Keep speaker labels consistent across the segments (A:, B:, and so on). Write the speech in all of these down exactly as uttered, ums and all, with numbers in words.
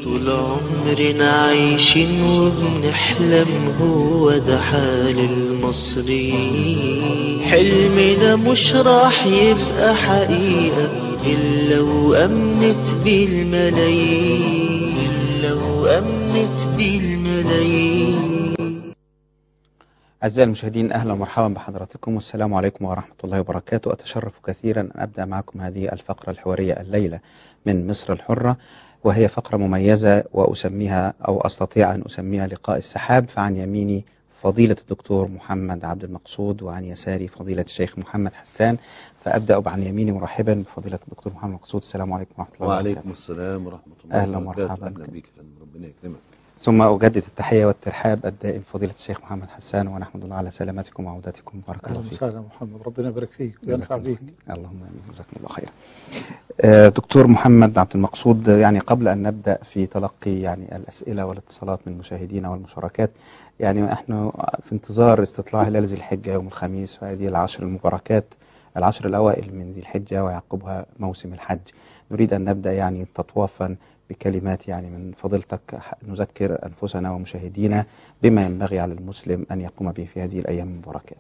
A: طول عمرنا عايشين وبنحلم، هو ده حال المصريين. حلمنا مش راح يبقى حقيقة إلا وأمنت بالملايين، إلا وأمنت بالملايين.
B: أعزائي المشاهدين، أهلا ومرحبا بحضراتكم والسلام عليكم ورحمة الله وبركاته. أتشرف كثيرا أن أبدأ معكم هذه الفقرة الحوارية الليلة من مصر الحرة، وهي فقرة مميزة وأسميها أو أستطيع أن أسميها لقاء السحاب. فعن يميني فضيلة الدكتور محمد عبد المقصود، وعن يساري فضيلة الشيخ محمد حسان. فأبدأ عن يميني مرحبا بفضيلة الدكتور محمد المقصود. السلام عليكم ورحمة الله وبركاته.
C: وعليكم السلام ورحمة الله
B: أهلا
C: وبركاته.
B: ومرحبا.
C: أهلا بك فندم، ربنا يكرمك.
B: ثم أجدد التحية والترحاب الدائم فضيلة الشيخ محمد حسان، ونحمد الله على سلامتكم وعودتكم. بارك الله فيك.
D: أهلا وسهلا محمد، ربنا يبارك فيك وينفع بيك.
B: اللهم آمين، جزاكم الله خيرا. آه دكتور محمد عبد المقصود، يعني قبل أن نبدأ في تلقي يعني الأسئلة والاتصالات من مشاهدينا والمشاركات، يعني نحن في انتظار استطلاع هلال ذي الحجة يوم الخميس، وهذه العشر المباركات، العشر الأوائل من ذي الحجة ويعقبها موسم الحج. نريد أن نبدأ يعني تطوافا بكلمات يعني من فضيلتك نذكر أنفسنا ومشاهدينا بما ينبغي على المسلم أن يقوم به في هذه الأيام المباركات.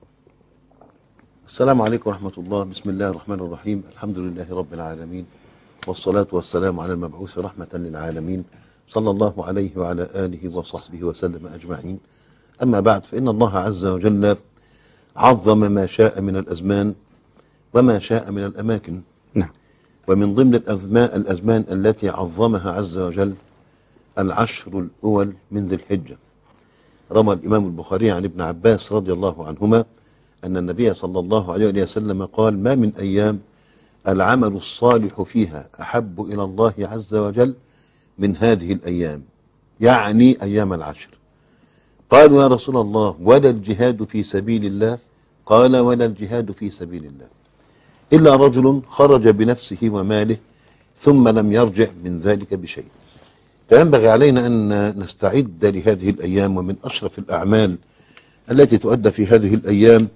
C: السلام عليكم ورحمة الله. بسم الله الرحمن الرحيم. الحمد لله رب العالمين، والصلاة والسلام على المبعوث رحمة للعالمين، صلى الله عليه وعلى آله وصحبه وسلم أجمعين. أما بعد، فإن الله عز وجل عظم ما شاء من الأزمان وما شاء من الأماكن.
B: نعم.
C: ومن ضمن الأزمان, الأزمان التي عظمها عز وجل العشر الأول من ذي الحجة. روى الإمام البخاري عن ابن عباس رضي الله عنهما أن النبي صلى الله عليه وسلم قال: ما من أيام العمل الصالح فيها أحب إلى الله عز وجل من هذه الأيام، يعني أيام العشر. قالوا: يا رسول الله، ولا الجهاد في سبيل الله؟ قال: ولا الجهاد في سبيل الله إلا رجل خرج بنفسه وماله ثم لم يرجع من ذلك بشيء. فينبغي علينا أن نستعد لهذه الأيام، ومن أشرف الأعمال التي تؤدى في هذه الأيام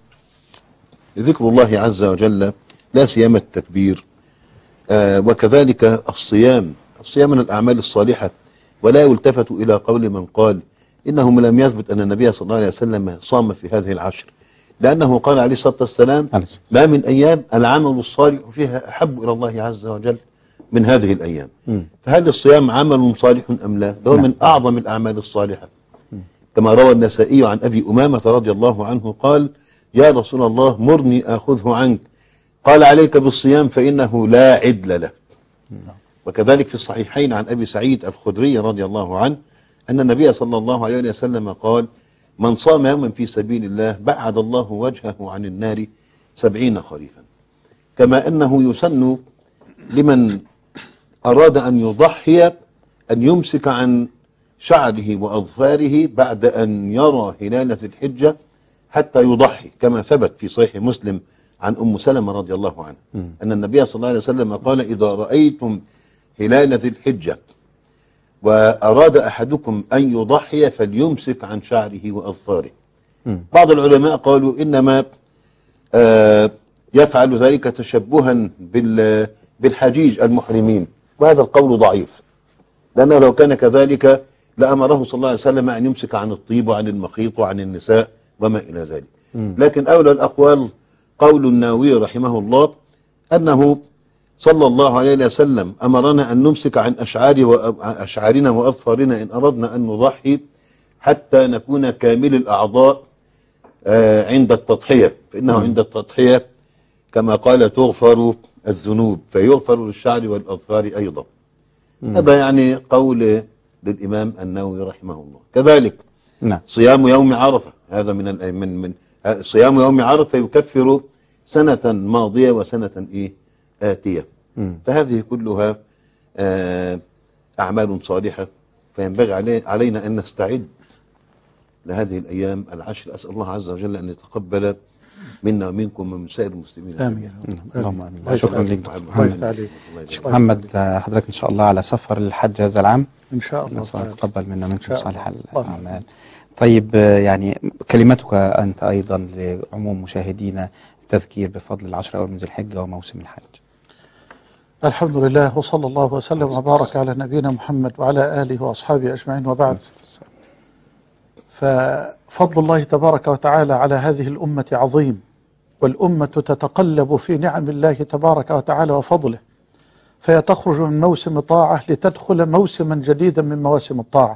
C: ذكر الله عز وجل، لا سيما التكبير، آه وكذلك الصيام. الصيام من الأعمال الصالحة، ولا يلتفت إلى قول من قال إنه لم يثبت أن النبي صلى الله عليه وسلم صام في هذه العشر، لأنه قال عليه الصلاة والسلام: ما من أيام العمل الصالح فيها أحب إلى الله عز وجل من هذه الأيام. م. فهذا الصيام عمل صالح أم لا؟ ده من أعظم الأعمال الصالحة. م. كما روى النسائي عن أبي أمامة رضي الله عنه قال: يا رسول الله، مرني آخذه عنك. قال: عليك بالصيام فإنه لا عدل له. م. وكذلك في الصحيحين عن أبي سعيد الخدري رضي الله عنه أن النبي صلى الله عليه وسلم قال: من صام يوما في سبيل الله بعد الله وجهه عن النار سبعين خريفا. كما أنه يسن لمن أراد أن يضحي أن يمسك عن شعره وأظفاره بعد أن يرى هلال ذي الحجة حتى يضحي، كما ثبت في صحيح مسلم عن أم سلمة رضي الله عنها أن النبي صلى الله عليه وسلم قال: إذا رأيتم هلال ذي الحجة وأراد أحدكم أن يضحي فليمسك عن شعره وأظفاره. بعض العلماء قالوا إنما آه يفعل ذلك تشبها بالحجيج المحرمين، وهذا القول ضعيف، لأنه لو كان كذلك لأمره صلى الله عليه وسلم أن يمسك عن الطيب وعن المخيط وعن النساء وما إلى ذلك. لكن أولى الأقوال قول النووي رحمه الله أنه صلى الله عليه وسلم أمرنا أن نمسك عن أشعارنا وأظفارنا إن أردنا أن نضحي حتى نكون كامل الأعضاء عند التضحية، فإنه عند التضحية كما قال تغفر الذنوب، فيغفر للشعر والأظفار أيضا. هذا يعني قول للإمام النووي رحمه الله. كذلك نعم. صيام يوم عرفة، هذا من من من صيام يوم عرفة يكفر سنة ماضية وسنة إيه آتية. م. فهذه كلها آه أعمال صالحة، فينبغي علي علينا أن نستعد لهذه الأيام العشر. أسأل الله عز وجل أن يتقبل منا ومنكم ومن سائر المسلمين.
D: آمين.
B: اللهم آمين. شكرا لك
D: دكتور
B: محمد. حضرتك إن شاء الله على سفر للحج هذا العام
D: إن شاء الله،
B: نسأل الله يتقبل منا ومنكم صالح الأعمال. طيب، يعني كلمتك أنت أيضا لعموم مشاهدينا، التذكير بفضل العشر الأول من ذي الحجة وموسم الحج.
D: الحمد لله وصلى الله وسلم وبارك على نبينا محمد وعلى آله وأصحابه أجمعين، وبعد. ففضل الله تبارك وتعالى على هذه الأمة عظيم، والأمة تتقلب في نعم الله تبارك وتعالى وفضله، فهي تخرج من موسم طاعة لتدخل موسما جديدا من مواسم الطاعة،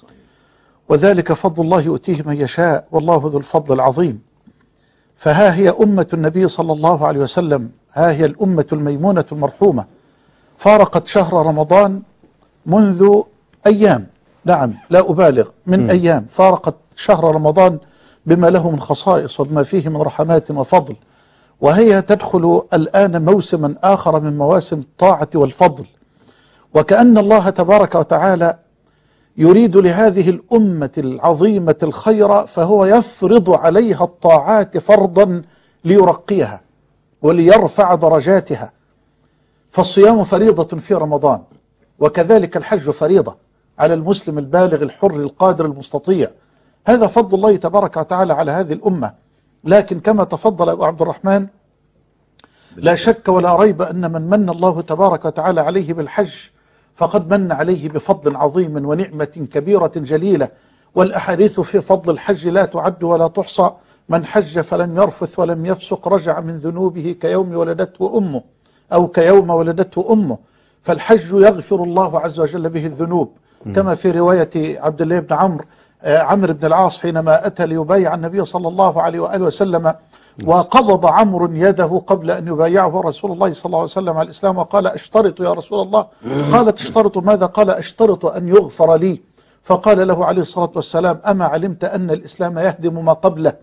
D: وذلك فضل الله يؤتيه من يشاء، والله ذو الفضل العظيم. فها هي أمة النبي صلى الله عليه وسلم، ها هي الأمة الميمونة المرحومة، فارقت شهر رمضان منذ أيام، نعم لا أبالغ، من م. أيام فارقت شهر رمضان بما له من خصائص وبما فيه من رحمات وفضل، وهي تدخل الآن موسما آخر من مواسم الطاعة والفضل، وكأن الله تبارك وتعالى يريد لهذه الأمة العظيمة الخير، فهو يفرض عليها الطاعات فرضا ليرقيها وليرفع درجاتها. فالصيام فريضة في رمضان، وكذلك الحج فريضة على المسلم البالغ الحر القادر المستطيع. هذا فضل الله تبارك وتعالى على هذه الأمة. لكن كما تفضل أبو عبد الرحمن، لا شك ولا ريب أن من من الله تبارك وتعالى عليه بالحج فقد من عليه بفضل عظيم ونعمة كبيرة جليلة، والأحاديث في فضل الحج لا تعد ولا تحصى. من حج فلم يرفث ولم يفسق رجع من ذنوبه كيوم ولدته أمه، أو كيوم ولدته أمه. فالحج يغفر الله عز وجل به الذنوب، كما في رواية عبد الله بن عمرو عمرو بن العاص حينما أتى ليبايع النبي صلى الله عليه وآله وسلم، وقبض عمرو يده قبل أن يبايعه رسول الله صلى الله عليه وسلم على الإسلام، وقال: أشترط يا رسول الله. قال: تشترط ماذا؟ قال: أشترط أن يغفر لي. فقال له عليه الصلاة والسلام: أما علمت أن الإسلام يهدم ما قبله،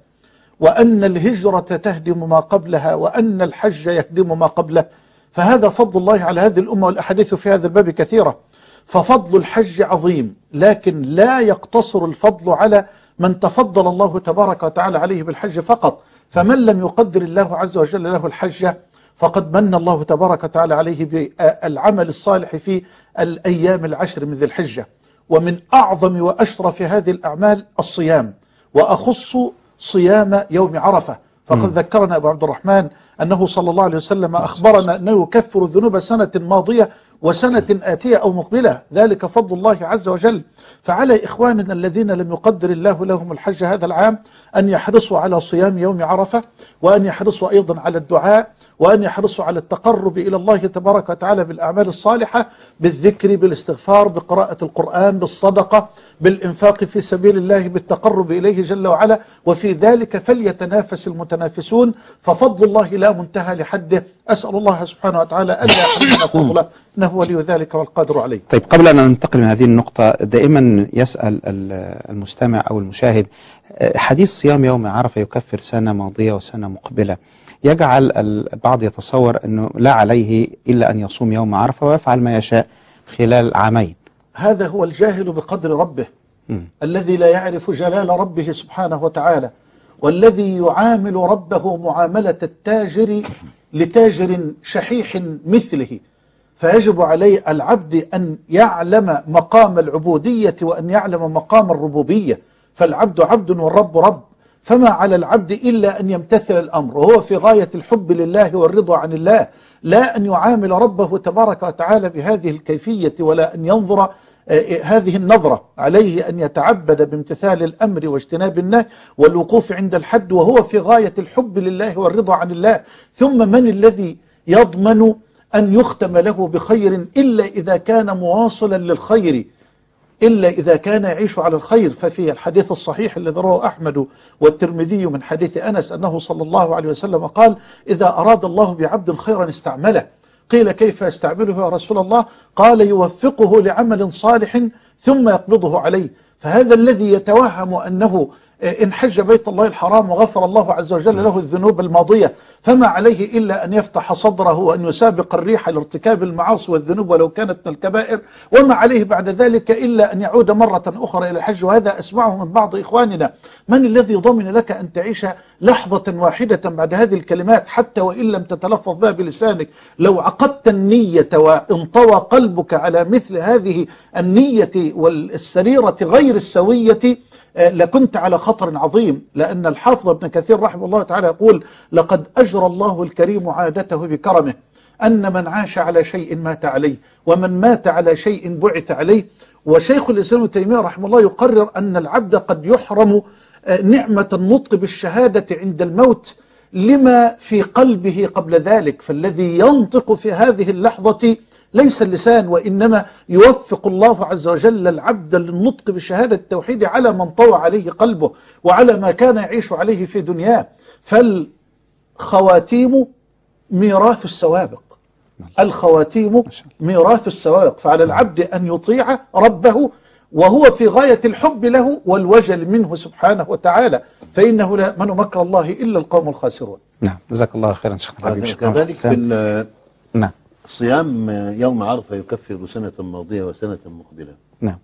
D: وأن الهجرة تهدم ما قبلها، وأن الحج يهدم ما قبله؟ فهذا فضل الله على هذه الأمة، والأحاديث في هذا الباب كثيرة. ففضل الحج عظيم، لكن لا يقتصر الفضل على من تفضل الله تبارك وتعالى عليه بالحج فقط. فمن لم يقدر الله عز وجل له الحج فقد من الله تبارك وتعالى عليه بالعمل الصالح في الأيام العشر من ذي الحجة. ومن أعظم وأشرف هذه الأعمال الصيام، وأخص صيام يوم عرفة. فقد م. ذكرنا أبو عبد الرحمن أنه صلى الله عليه وسلم أخبرنا أنه يكفر الذنوب سنة ماضية وسنة آتية أو مقبلة، ذلك فضل الله عز وجل. فعلى إخواننا الذين لم يقدر الله لهم الحج هذا العام أن يحرصوا على صيام يوم عرفة، وأن يحرصوا أيضا على الدعاء، وأن يحرصوا على التقرب إلى الله تبارك وتعالى بالأعمال الصالحة، بالذكر، بالاستغفار، بقراءة القرآن، بالصدقة، بالإنفاق في سبيل الله، بالتقرب إليه جل وعلا. وفي ذلك فليتنافس المتنافسون، ففضل الله لا منتهى لحده. أسأل الله سبحانه وتعالى ألا يحرمنا فضله، إنه ولي ذلك والقادر عليه.
B: طيب، قبل أن ننتقل من هذه النقطة، دائما يسأل المستمع أو المشاهد: حديث صيام يوم عرفة يكفر سنة ماضية وسنة مقبلة، يجعل البعض يتصور أنه لا عليه إلا أن يصوم يوم عرفة ويفعل ما يشاء خلال عامين.
D: هذا هو الجاهل بقدر ربه، م. الذي لا يعرف جلال ربه سبحانه وتعالى، والذي يعامل ربه معاملة التاجر لتاجر شحيح مثله. فيجب عليه العبد أن يعلم مقام العبودية وأن يعلم مقام الربوبية. فالعبد عبد والرب رب، فما على العبد إلا أن يمتثل الأمر، وهو في غاية الحب لله والرضا عن الله، لا أن يعامل ربه تبارك وتعالى بهذه الكيفية، ولا أن ينظر هذه النظرة. عليه أن يتعبد بامتثال الأمر واجتناب النهي والوقوف عند الحد، وهو في غاية الحب لله والرضا عن الله. ثم من الذي يضمن أن يختم له بخير إلا إذا كان مواصلا للخير، إلا إذا كان يعيش على الخير؟ ففي الحديث الصحيح الذي رواه أحمد والترمذي من حديث أنس أنه صلى الله عليه وسلم قال: إذا أراد الله بعبد خيرا استعمله. قيل: كيف يستعمله يا رسول الله؟ قال: يوفقه لعمل صالح ثم يقبضه عليه. فهذا الذي يتوهم أنه إن حج بيت الله الحرام وغفر الله عز وجل له الذنوب الماضية فما عليه إلا أن يفتح صدره وأن يسابق الريح لارتكاب المعاصي والذنوب ولو كانت من الكبائر، وما عليه بعد ذلك إلا أن يعود مرة أخرى إلى الحج. وهذا أسمعه من بعض إخواننا. من الذي ضمن لك أن تعيش لحظة واحدة بعد هذه الكلمات حتى وإن لم تتلفظ بها بلسانك؟ لو عقدت النية وانطوى قلبك على مثل هذه النية والسريرة غير السوية لكنت على خطر عظيم. لأن الحافظ ابن كثير رحمه الله تعالى يقول: لقد أجرى الله الكريم عادته بكرمه أن من عاش على شيء مات عليه، ومن مات على شيء بعث عليه. وشيخ الإسلام ابن تيمية رحمه الله يقرر أن العبد قد يحرم نعمة النطق بالشهادة عند الموت لما في قلبه قبل ذلك، فالذي ينطق في هذه اللحظة ليس اللسان، وإنما يوفق الله عز وجل العبد للنطق بشهادة التوحيد على من طوى عليه قلبه وعلى ما كان يعيش عليه في دنياه. فالخواتيم ميراث السوابق، الخواتيم ميراث السوابق، فعلى العبد أن يطيع ربه وهو في غاية الحب له والوجل منه سبحانه وتعالى، فإنه لا من مكر الله إلا القوم الخاسرون.
B: نعم، جزاك الله خيرا شيخنا الحبيب.
C: كذلك في
B: نعم
C: صيام يوم عرفة يكفر سنة ماضية وسنة مقبلة.
B: نعم،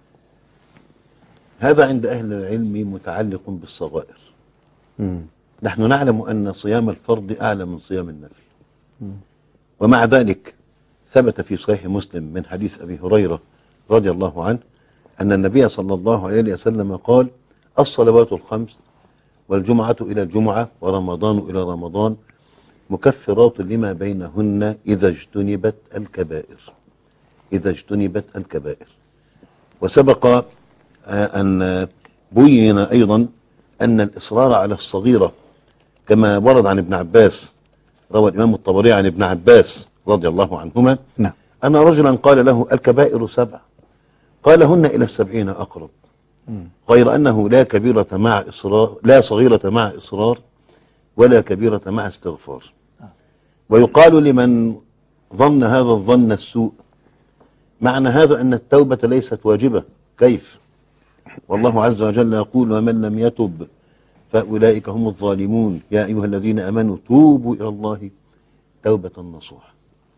C: هذا عند أهل العلم متعلق بالصغائر.
B: مم.
C: نحن نعلم أن صيام الفرض أعلى من صيام النفل، مم. ومع ذلك ثبت في صحيح مسلم من حديث أبي هريرة رضي الله عنه أن النبي صلى الله عليه وسلم قال: الصلوات الخمس والجمعة إلى الجمعة ورمضان إلى رمضان مكفرات لما بينهن إذا اجتنبت الكبائر، إذا اجتنبت الكبائر. وسبق أن بين أيضا أن الإصرار على الصغيرة كما ورد عن ابن عباس، روى الإمام الطبري عن ابن عباس رضي الله عنهما
B: نعم.
C: أن رجلا قال له: الكبائر سبع، قال: هن إلى السبعين أقرب، غير أنه لا كبيرة مع إصرار، لا صغيرة مع إصرار، ولا كبيرة مع استغفار. ويقال لمن ظن هذا الظن السوء: معنى هذا أن التوبة ليست واجبة. كيف؟ والله عز وجل يقول: ومن لم يتب فأولئك هم الظالمون، يا أيها الذين آمنوا توبوا إلى الله توبة نصوحا.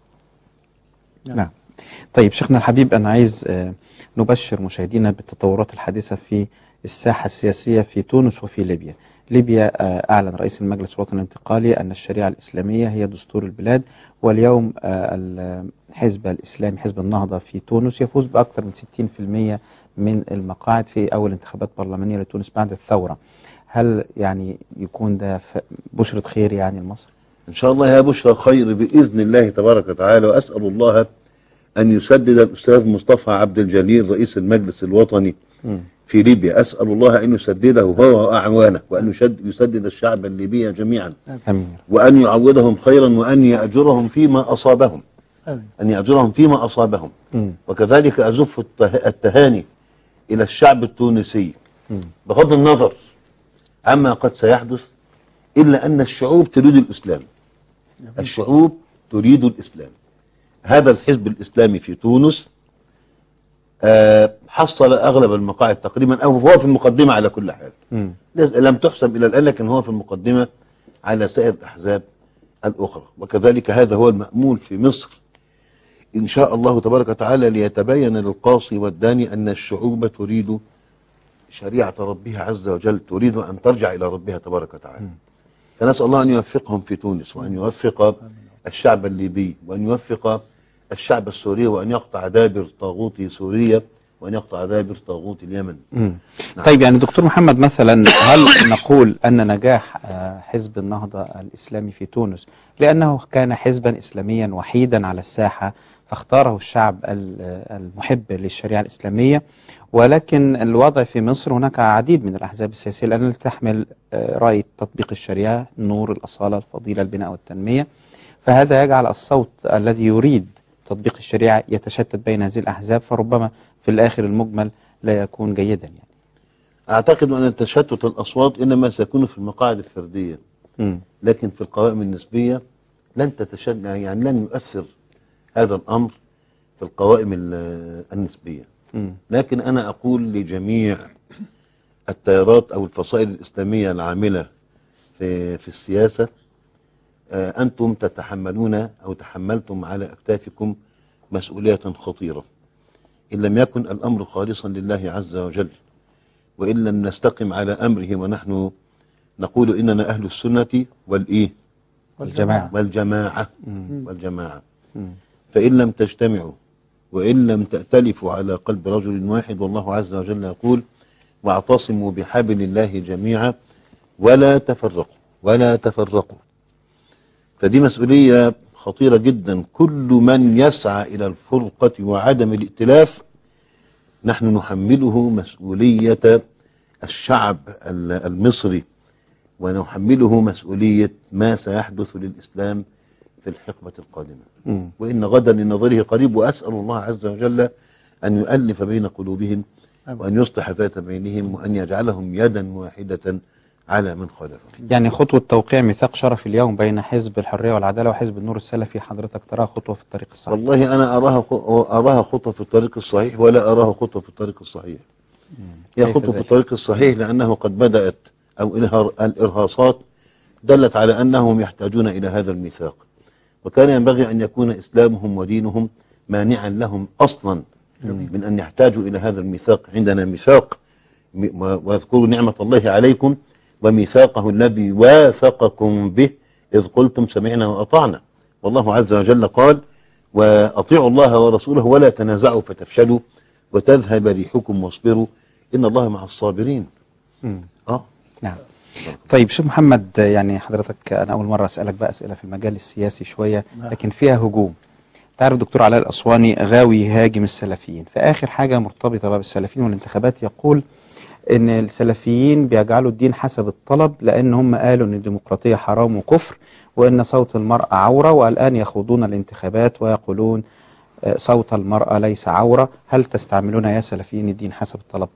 B: نعم. طيب شيخنا الحبيب، أنا عايز نبشر مشاهدينا بالتطورات الحادثة في الساحة السياسية في تونس وفي ليبيا. ليبيا أعلن رئيس المجلس الوطني الانتقالي أن الشريعة الإسلامية هي دستور البلاد، واليوم الحزب الإسلامي حزب النهضة في تونس يفوز بأكثر من ستين بالمئة من المقاعد في أول انتخابات برلمانية لتونس بعد الثورة. هل يعني يكون ده بشرة خير يعني لمصر؟
C: إن شاء الله هي بشرة خير بإذن الله تبارك وتعالى. وأسأل الله أن يسدد الأستاذ مصطفى عبد الجليل رئيس المجلس الوطني م. في ليبيا، أسأل الله أن يسدده هو وأعوانه، وأن يسدد الشعب الليبي جميعا،
B: أمين.
C: وأن يعوضهم خيرا، وأن يأجرهم فيما أصابهم، أمين. أن يأجرهم فيما أصابهم. م. وكذلك أزف التهاني إلى الشعب التونسي م. بغض النظر عما قد سيحدث، إلا أن الشعوب تريد الإسلام، الشعوب تريد الإسلام. هذا الحزب الإسلامي في تونس أه حصل أغلب المقاعد تقريبا، أو هو في المقدمة على كل حال، م. لم تحسم إلى الآن، لكن هو في المقدمة على سائر الأحزاب الأخرى. وكذلك هذا هو المأمول في مصر إن شاء الله تبارك وتعالى، ليتبين للقاصي والداني أن الشعوب تريد شريعة ربها عز وجل، تريد أن ترجع إلى ربها تبارك وتعالى. م. فنسأل الله أن يوفقهم في تونس، وأن يوفق الشعب الليبي، وأن يوفق الشعب السوري، وأن يقطع دابر طاغوت سوريا، وأن يقطع دابر طاغوت اليمن. نعم.
B: طيب يعني دكتور محمد، مثلا هل نقول أن نجاح حزب النهضة الإسلامي في تونس لأنه كان حزبا إسلاميا وحيدا على الساحة فاختاره الشعب المحب للشريعة الإسلامية، ولكن الوضع في مصر هناك عديد من الأحزاب السياسية الآن تحمل رأي تطبيق الشريعة، النور، الأصالة، الفضيلة، البناء والتنمية، فهذا يجعل الصوت الذي يريد تطبيق الشريعة يتشتت بين هذه الأحزاب، فربما في الآخر المجمل لا يكون جيدا يعني.
C: أعتقد أن تشتت الأصوات إنما سيكون في المقاعد الفردية، م. لكن في القوائم النسبية لن تتشتت، يعني لن يؤثر هذا الأمر في القوائم النسبية. م. لكن أنا أقول لجميع التيارات أو الفصائل الإسلامية العاملة في, في السياسة: أنتم تتحملون أو تحملتم على أكتافكم مسؤولية خطيرة. إن لم يكن الأمر خالصا لله عز وجل، وإن لم نستقم على أمره، ونحن نقول إننا أهل السنة والإيه
B: والجماعة
C: والجماعة, والجماعة. فإن لم تجتمعوا وإن لم تأتلفوا على قلب رجل واحد، والله عز وجل يقول: واعتصموا بحبل الله جميعا ولا تفرقوا ولا تفرقوا. فدي مسؤولية خطيرة جدا. كل من يسعى إلى الفرقة وعدم الائتلاف نحن نحمله مسؤولية الشعب المصري، ونحمله مسؤولية ما سيحدث للإسلام في الحقبة القادمة. م. وإن غدا لنظره قريب، وأسأل الله عز وجل أن يؤلف بين قلوبهم وأن يصلح ذات بينهم وأن يجعلهم يدا واحدة على من خالفهم.
B: يعني خطوة توقيع ميثاق شرف اليوم بين حزب الحرية والعدالة وحزب النور السلفي، حضرتك تراها خطوة في الطريق الصحيح؟
C: والله أنا أراها أراها خطوة في الطريق الصحيح، ولا أراها خطوة في الطريق الصحيح. هي خطوة في الطريق الصحيح لأنه قد بدأت أو الإرهاصات دلت على أنهم يحتاجون إلى هذا الميثاق، وكان ينبغي أن يكون إسلامهم ودينهم مانعا لهم أصلا من أن يحتاجوا إلى هذا الميثاق. عندنا ميثاق، واذكروا نعمة الله عليكم وميثاقه الذي واثقكم به إذ قلتم سمعنا وأطعنا. والله عز وجل قال: وأطيعوا الله ورسوله ولا تنازعوا فتفشلوا وتذهب ريحكم واصبروا إن الله مع الصابرين.
B: آه نعم. طيب شيخ محمد، يعني حضرتك أنا أول مرة أسألك بقى أسئلة في المجال السياسي شوية لكن فيها هجوم. تعرف دكتور علاء الأسواني غاوي يهاجم السلفيين، فآخر حاجة مرتبطة بقى بالسلفيين والانتخابات يقول إن السلفيين بيجعلوا الدين حسب الطلب، لأن هم قالوا إن الديمقراطية حرام وكفر وإن صوت المرأة عورة، والآن يخوضون الانتخابات ويقولون صوت المرأة ليس عورة. هل تستعملون يا سلفيين الدين حسب الطلب؟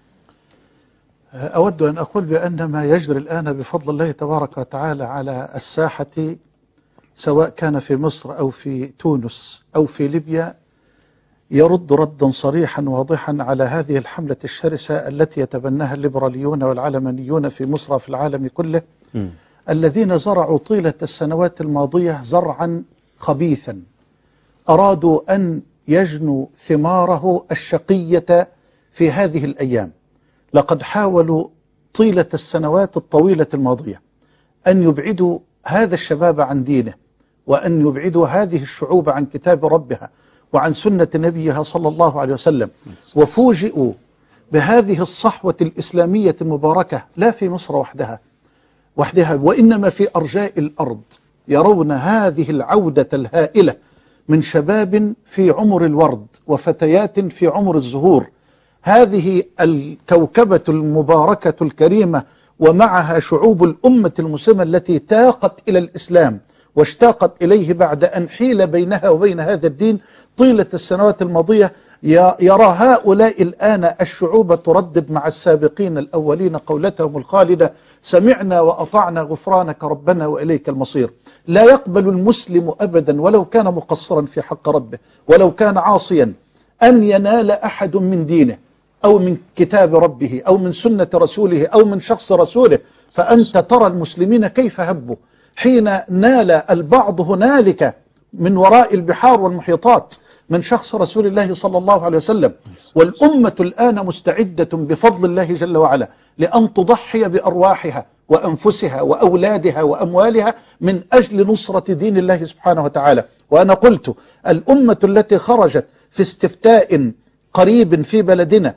D: أود أن أقول بأن ما يجري الآن بفضل الله تبارك وتعالى على الساحة سواء كان في مصر أو في تونس أو في ليبيا يرد ردا صريحا واضحا على هذه الحملة الشرسة التي يتبناها الليبراليون والعلمانيون في مصر وفي العالم كله، م. الذين زرعوا طيلة السنوات الماضية زرعا خبيثا أرادوا أن يجنوا ثماره الشقية في هذه الأيام. لقد حاولوا طيلة السنوات الطويلة الماضية أن يبعدوا هذا الشباب عن دينه، وأن يبعدوا هذه الشعوب عن كتاب ربها وعن سنة نبيها صلى الله عليه وسلم، وفوجئوا بهذه الصحوة الإسلامية المباركة لا في مصر وحدها وحدها وإنما في أرجاء الأرض. يرون هذه العودة الهائلة من شباب في عمر الورد وفتيات في عمر الزهور، هذه الكوكبة المباركة الكريمة ومعها شعوب الأمة المسلمة التي تاقت إلى الإسلام واشتاقت إليه بعد أن حيل بينها وبين هذا الدين طيلة السنوات الماضية. يرى هؤلاء الآن الشعوب تردد مع السابقين الأولين قولتهم الخالدة: سمعنا وأطعنا غفرانك ربنا وإليك المصير. لا يقبل المسلم أبدا ولو كان مقصرا في حق ربه ولو كان عاصيا أن ينال أحد من دينه أو من كتاب ربه أو من سنة رسوله أو من شخص رسوله. فأنت ترى المسلمين كيف هبوا حين نال البعض هنالك من وراء البحار والمحيطات من شخص رسول الله صلى الله عليه وسلم. والأمة الآن مستعدة بفضل الله جل وعلا لأن تضحي بأرواحها وأنفسها وأولادها وأموالها من أجل نصرة دين الله سبحانه وتعالى. وأنا قلت الأمة التي خرجت في استفتاء قريب في بلدنا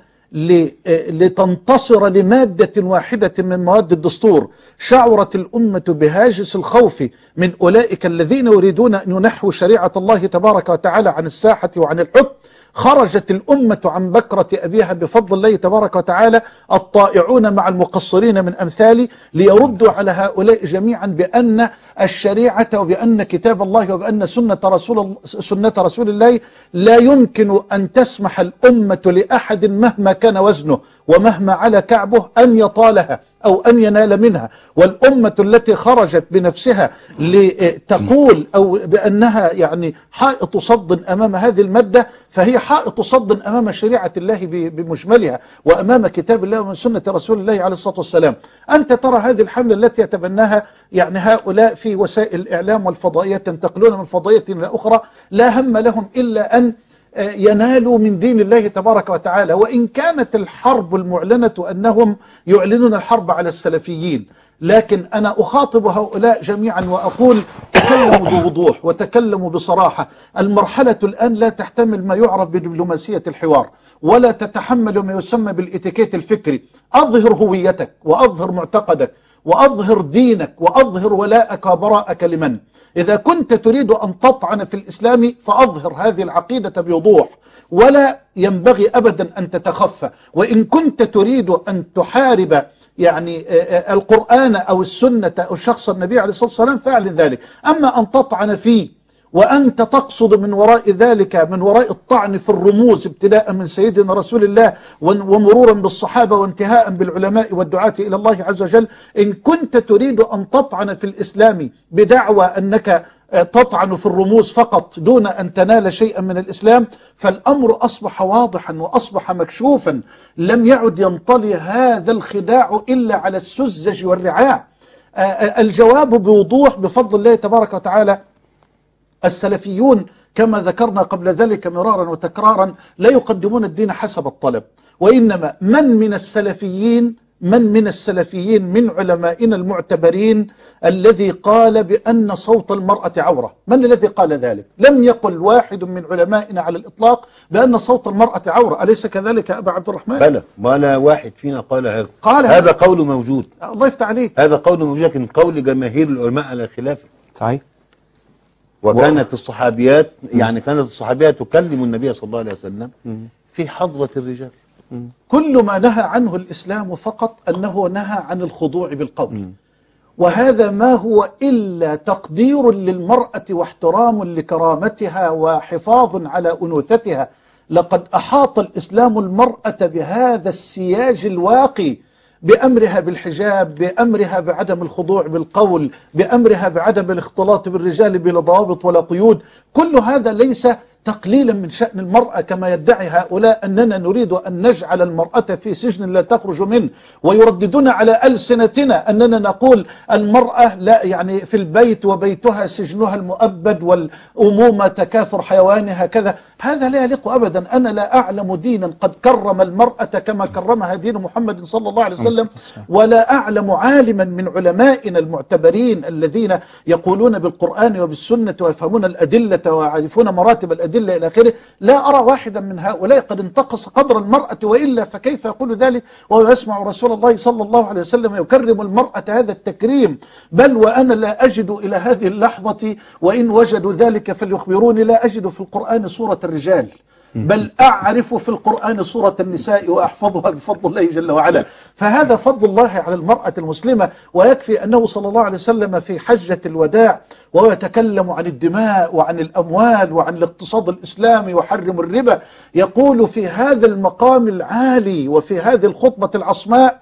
D: لتنتصر لمادة واحدة من مواد الدستور شعرت الأمة بهاجس الخوف من أولئك الذين يريدون أن ينحوا شريعة الله تبارك وتعالى عن الساحة وعن الحكم. خرجت الأمة عن بكرة أبيها بفضل الله تبارك وتعالى الطائعون مع المقصرين من أمثالي ليردوا على هؤلاء جميعا بأن الشريعة وبأن كتاب الله وبأن سنة رسول, سنة رسول الله لا يمكن أن تسمح الأمة لأحد مهما كان وزنه ومهما على كعبه أن يطالها أو أن ينال منها. والأمة التي خرجت بنفسها لتقول أو بأنها يعني حائط صد أمام هذه المادة فهي حائط صد أمام شريعة الله بمجملها وأمام كتاب الله ومن سنة رسول الله عليه الصلاة والسلام. أنت ترى هذه الحملة التي يتبناها يعني هؤلاء في وسائل الإعلام والفضائيات ينتقلون من فضائية إلى أخرى لا هم لهم إلا أن ينالوا من دين الله تبارك وتعالى. وإن كانت الحرب المعلنة أنهم يعلنون الحرب على السلفيين، لكن أنا أخاطب هؤلاء جميعا وأقول تكلموا بوضوح وتكلموا بصراحة. المرحلة الآن لا تحتمل ما يعرف بدبلوماسية الحوار ولا تتحمل ما يسمى بالإتيكيت الفكري. أظهر هويتك وأظهر معتقدك وأظهر دينك وأظهر ولاءك وبراءك لمن؟ إذا كنت تريد أن تطعن في الإسلام فأظهر هذه العقيدة بوضوح، ولا ينبغي أبدا أن تتخفى. وإن كنت تريد أن تحارب يعني القرآن أو السنة أو شخص النبي عليه الصلاة والسلام فاعل ذلك. أما أن تطعن فيه وأنت تقصد من وراء ذلك، من وراء الطعن في الرموز ابتداء من سيدنا رسول الله ومرورا بالصحابة وانتهاء بالعلماء والدعاة إلى الله عز وجل، إن كنت تريد أن تطعن في الإسلام بدعوى أنك تطعن في الرموز فقط دون أن تنال شيئا من الإسلام، فالأمر أصبح واضحا وأصبح مكشوفا. لم يعد ينطلي هذا الخداع إلا على السذج والرعاع. الجواب بوضوح بفضل الله تبارك وتعالى. السلفيون كما ذكرنا قبل ذلك مرارا وتكرارا لا يقدمون الدين حسب الطلب، وإنما من من السلفيين من من السلفيين من علمائنا المعتبرين الذي قال بأن صوت المرأة عورة؟ من الذي قال ذلك؟ لم يقل واحد من علمائنا على الإطلاق بأن صوت المرأة عورة. أليس كذلك يا أبا عبد الرحمن؟
C: بلى، ولا واحد فينا قال هذا.
D: قال
C: هذا قول موجود.
D: الله يفتح عليك.
C: هذا قول موجود، لكن قول جماهير العلماء على خلافه.
B: صحيح.
C: وكانت الصحابيات يعني كانت الصحابيات تكلم النبي صلى الله عليه وسلم في حضرة الرجال.
D: كل ما نهى عنه الإسلام فقط أنه نهى عن الخضوع بالقول، وهذا ما هو إلا تقدير للمرأة واحترام لكرامتها وحفاظ على أنوثتها. لقد أحاط الإسلام المرأة بهذا السياج الواقي، بأمرها بالحجاب، بأمرها بعدم الخضوع بالقول، بأمرها بعدم الاختلاط بالرجال بلا ضوابط ولا قيود. كل هذا ليس تقليلا من شأن المرأة كما يدعي هؤلاء أننا نريد أن نجعل المرأة في سجن لا تخرج منه، ويرددون على ألسنتنا أننا نقول المرأة لا يعني في البيت وبيتها سجنها المؤبد والأمومة تكاثر حيوانها كذا. هذا لا يليق أبدا. أنا لا أعلم دينا قد كرم المرأة كما كرمها دين محمد صلى الله عليه وسلم، ولا أعلم عالما من علمائنا المعتبرين الذين يقولون بالقرآن وبالسنة ويفهمون الأدلة ويعرفون مراتب الأدلة إلى آخره، لا أرى واحدا من هؤلاء قد انتقص قدر المرأة، وإلا فكيف يقول ذلك وهو يسمع رسول الله صلى الله عليه وسلم يكرم المرأة هذا التكريم؟ بل وأنا لا أجد إلى هذه اللحظة، وإن وجدوا ذلك فليخبروني، لا أجد في القرآن سورة الرجال، بل أعرف في القرآن سورة النساء وأحفظها بفضل الله جل وعلا. فهذا فضل الله على المرأة المسلمة. ويكفي أنه صلى الله عليه وسلم في حجة الوداع وهو يتكلم عن الدماء وعن الأموال وعن الاقتصاد الإسلامي وحرم الربا، يقول في هذا المقام العالي وفي هذه الخطبة العصماء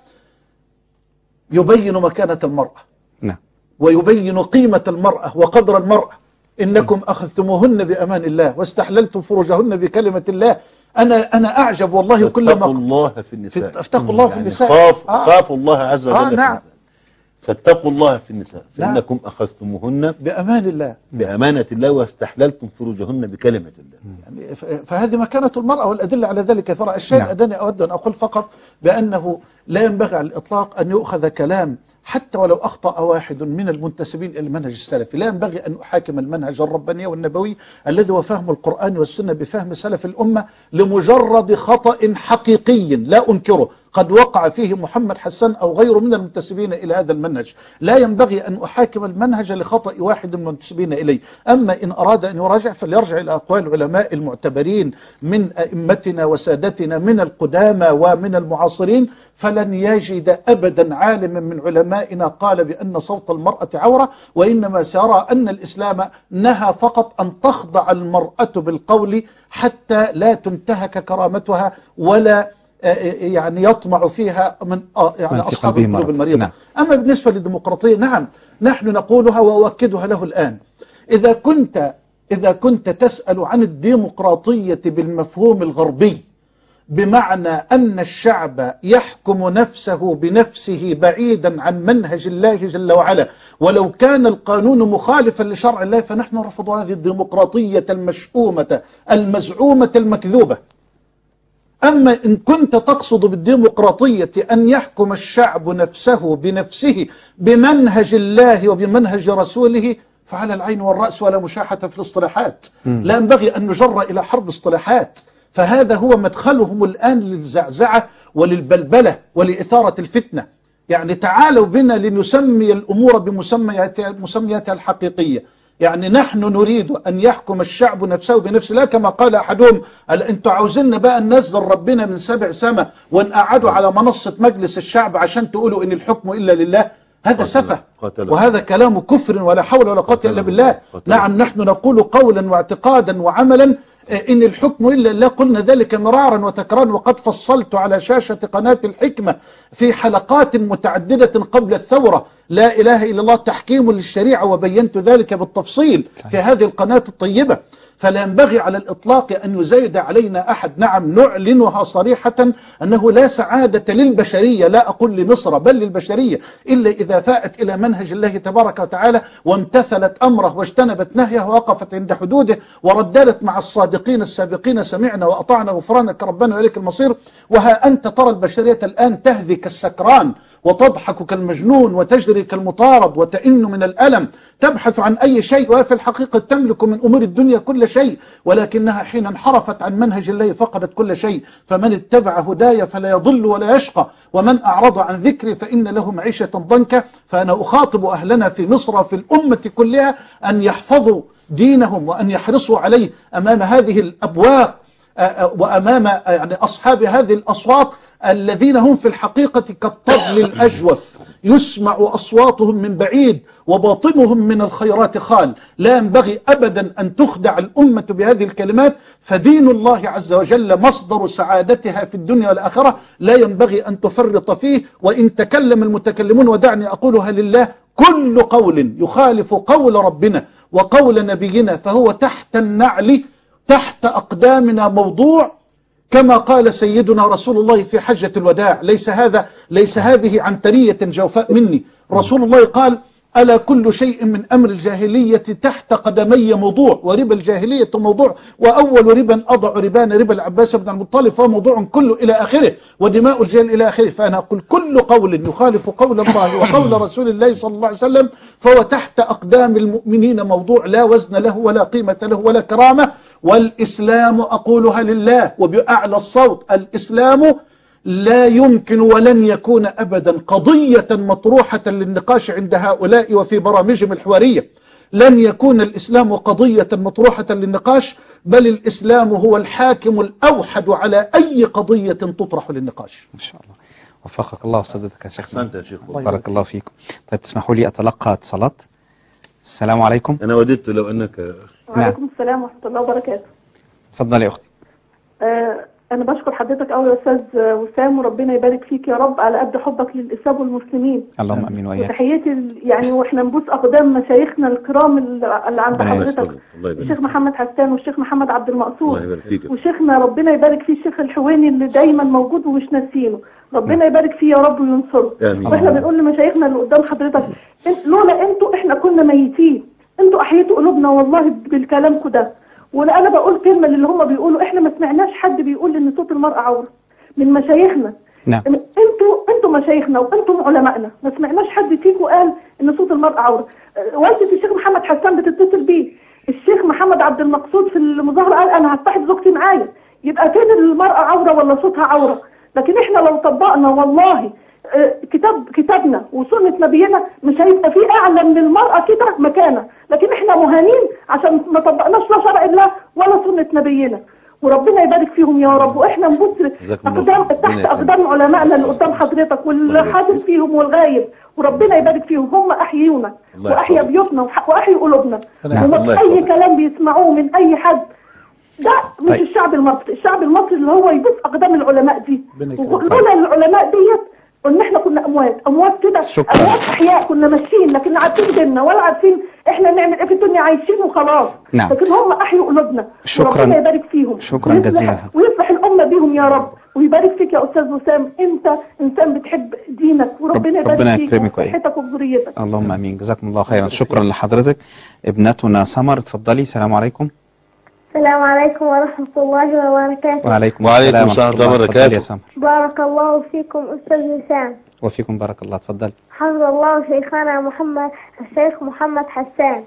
D: يبين مكانة المرأة
B: نعم،
D: ويبين قيمة المرأة وقدر المرأة. إنكم أخذتموهن بأمان الله واستحللتم فروجهن بكلمة الله. أنا أنا أعجب والله كلما
C: اتقوا الله في النساء.
D: اتقوا الله في النساء.
C: خاف
D: آه.
C: خافوا الله عز وجل.
D: آه
C: في
D: نعم.
C: النساء. فاتقوا الله في النساء فإنكم
D: نعم.
C: أخذتموهن
D: بأمان الله
C: بأمانة الله واستحللتم فروجهن بكلمة الله.
D: يعني فهذه مكانة المرأة والأدلة على ذلك كثيرة. الشيء
B: نعم.
D: أنني أود أن أقول فقط بأنه لا ينبغي على الإطلاق أن يؤخذ كلام حتى ولو أخطأ واحد من المنتسبين إلى المنهج السلفي. لا ينبغي أن أحاكم المنهج الرباني والنبوي الذي هو فهم القرآن والسنة بفهم سلف الأمة لمجرد خطأ حقيقي لا أنكره قد وقع فيه محمد حسن أو غيره من المنتسبين إلى هذا المنهج. لا ينبغي أن أحاكم المنهج لخطأ واحد من المنتسبين إليه. أما إن أراد أن يراجع فليرجع إلى أقوال العلماء المعتبرين من أئمتنا وسادتنا من القدامى ومن المعاصرين، فلن يجد أبدا عالما من علمائنا قال بأن صوت المرأة عورة، وإنما سيرى أن الإسلام نهى فقط أن تخضع المرأة بالقول حتى لا تنتهك كرامتها ولا يعني يطمع فيها من يعني أصحاب القلوب المريضة. نعم. أما بالنسبة للديمقراطية، نعم نحن نقولها وأؤكدها له الآن. إذا كنت إذا كنت تسأل عن الديمقراطية بالمفهوم الغربي بمعنى أن الشعب يحكم نفسه بنفسه بعيدا عن منهج الله جل وعلا ولو كان القانون مخالفا لشرع الله، فنحن نرفض هذه الديمقراطية المشؤومة المزعومة المكذوبة. أما إن كنت تقصد بالديمقراطية أن يحكم الشعب نفسه بنفسه بمنهج الله وبمنهج رسوله فعلى العين والرأس ولا مشاحة في الاصطلاحات. لا ينبغي أن نجر إلى حرب اصطلاحات، فهذا هو مدخلهم الآن للزعزعة وللبلبلة ولإثارة الفتنة. يعني تعالوا بنا لنسمي الأمور بمسمياتها مسمياتها الحقيقية. يعني نحن نريد أن يحكم الشعب نفسه بنفسه، لا كما قال أحدهم أنتوا عاوزين بقى ننزل ربنا من سبع سما ونقعدوا على منصة مجلس الشعب عشان تقولوا إن الحكم إلا لله. هذا سفه وهذا كلام كفر ولا حول ولا قوة إلا بالله. نعم نحن نقول قولا واعتقادا وعملا إن الحكم إلا الله، قلنا ذلك مرارا وتكرارا، وقد فصلت على شاشة قناة الحكمة في حلقات متعددة قبل الثورة لا إله إلا الله تحكيم للشريعة، وبينت ذلك بالتفصيل في هذه القناة الطيبة. فلا ينبغي على الإطلاق أن يزايد علينا أحد. نعم نعلنها صريحة أنه لا سعادة للبشرية، لا أقول لمصر بل للبشرية، إلا إذا فاءت إلى منهج الله تبارك وتعالى وامتثلت أمره واجتنبت نهيه ووقفت عند حدوده ورددت مع الصادقين السابقين سمعنا وأطعنا غفرانك ربنا وإليك المصير. وها أنت ترى البشرية الآن تهذي كالسكران وتضحك كالمجنون وتجري كالمطارد وتئن من الألم، تبحث عن أي شيء وهي في الحقيقة تملك من أمور الدنيا كل شيء، ولكنها حين انحرفت عن منهج الله فقدت كل شيء. فمن اتبع هداي فلا يضل ولا يشقى، ومن أعرض عن ذكري فإن له معيشة ضنكا. فأنا أخاطب أهلنا في مصر في الأمة كلها أن يحفظوا دينهم وأن يحرصوا عليه أمام هذه الأبواق وأمام يعني أصحاب هذه الأصوات الذين هم في الحقيقة كالطبل الأجوف يسمع أصواتهم من بعيد وباطنهم من الخيرات خال. لا ينبغي أبدا أن تخدع الأمة بهذه الكلمات، فدين الله عز وجل مصدر سعادتها في الدنيا والآخرة، لا ينبغي أن تفرط فيه. وإن تكلم المتكلمون ودعني أقولها لله، كل قول يخالف قول ربنا وقول نبينا فهو تحت النعل تحت أقدامنا موضوع، كما قال سيدنا رسول الله في حجة الوداع. ليس هذا ليس هذه عنترية جوفاء مني. رسول الله قال: ألا كل شيء من أمر الجاهلية تحت قدمي موضوع، وربا الجاهلية موضوع، وأول ربا أضع ربان ربا العباس بن المطلب فهو موضوع كله إلى آخره، ودماء الجاهل إلى آخره. فأنا أقول كل قول يخالف قول الله وقول رسول الله صلى الله عليه وسلم فهو تحت أقدام المؤمنين موضوع، لا وزن له ولا قيمة له ولا كرامة. والإسلام أقولها لله وبأعلى الصوت، الإسلام لا يمكن ولن يكون أبدا قضية مطروحة للنقاش عند هؤلاء وفي برامجهم الحوارية. لن يكون الإسلام قضية مطروحة للنقاش، بل الإسلام هو الحاكم الأوحد على أي قضية تطرح للنقاش.
B: إن شاء الله. وفقك الله وسددك يا شيخ.
C: أحسنت يا شيخ.
B: بارك الله فيكم. طيب تسمحوا لي أتلقى اتصالات. السلام عليكم.
C: أنا وددت لو أنك.
E: وعليكم السلام ورحمة الله وبركاته.
B: تفضلي يا أختي.
E: آه أنا بشكر حضرتك أوي يا أستاذ وسام، وربنا يبارك فيك يا رب على قد حبك للإسلام والمسلمين.
B: اللهم أمين وإياك.
E: وتحياتي يعني وإحنا نبوس أقدام مشايخنا الكرام اللي عند حضرتك، الشيخ محمد حسان والشيخ محمد عبد المقصود، وشيخنا ربنا يبارك فيه الشيخ الحويني اللي دايما موجود ومش ناسينه. ربنا يبارك فيه يا رب وينصره. وإحنا بنقول لمشايخنا اللي قدام حضرتك، لولا أنتوا إحنا كنا ميتين، أنتوا أحييتوا قلوبنا والله بالكلامكم ده. وانا بقول كلمه اللي هم بيقولوا، احنا ما سمعناش حد بيقول ان صوت المرأة عورة من مشايخنا.
B: نعم.
E: انتوا انتوا مشايخنا وانتم علمائنا، ما سمعناش حد فيكم قال ان صوت المرأة عورة. والدة الشيخ محمد حسان بتتصل بيه، الشيخ محمد عبد المقصود في المظاهره قال انا هصطحب زوجتي معايا. يبقى فين المرأة عورة ولا صوتها عورة؟ لكن احنا لو طبقنا والله كتاب كتابنا وسنة نبينا مش هيبقى فيه أعلى من المرأة كده مكانة، لكن احنا مهانين عشان ما طبقناش لا شرع الله ولا سنة نبينا. وربنا يبارك فيهم يا رب. واحنا نبص أقدام تحت أقدام علمائنا اللي قدام حضرتك واللي حاسس فيهم والغايب، وربنا يبارك فيهم. هم أحيونا وأحيا بيوتنا وأحيا قلوبنا، وما أي كلام بيسمعوه من أي حد. ده مش طيب. الشعب المصري، الشعب المصري اللي هو يبص أقدام العلماء دي، ولولا العلماء ديت قلنا احنا كنا اموات اموات كده، اموات احياء كنا ماشيين، لكن عارفين ديننا ولا عارفين احنا نعمل ايه في الدنيا، عايشين وخلاص.
B: نعم.
E: لكن هم احيوا قلوبنا.
B: شكرا.
E: ربنا يبارك فيهم.
B: شكرا جزيلا.
E: ويصلح الامه بيهم يا رب، ويبارك فيك يا استاذ وسام. انت انسان بتحب دينك، وربنا يبارك
B: ربنا
E: فيك وصحتك وذريتك.
B: اللهم امين. جزاكم الله خيرا. شكرا لحضرتك. ابنتنا سمر اتفضلي. السلام عليكم.
F: السلام عليكم ورحمة الله وبركاته.
B: وعليكم
C: السلام ورحمة الله وبركاته.
F: بارك الله فيكم أستاذ وسام.
B: وفيكم بارك الله. تفضل.
F: حفظ الله شيخنا محمد الشيخ محمد حسان،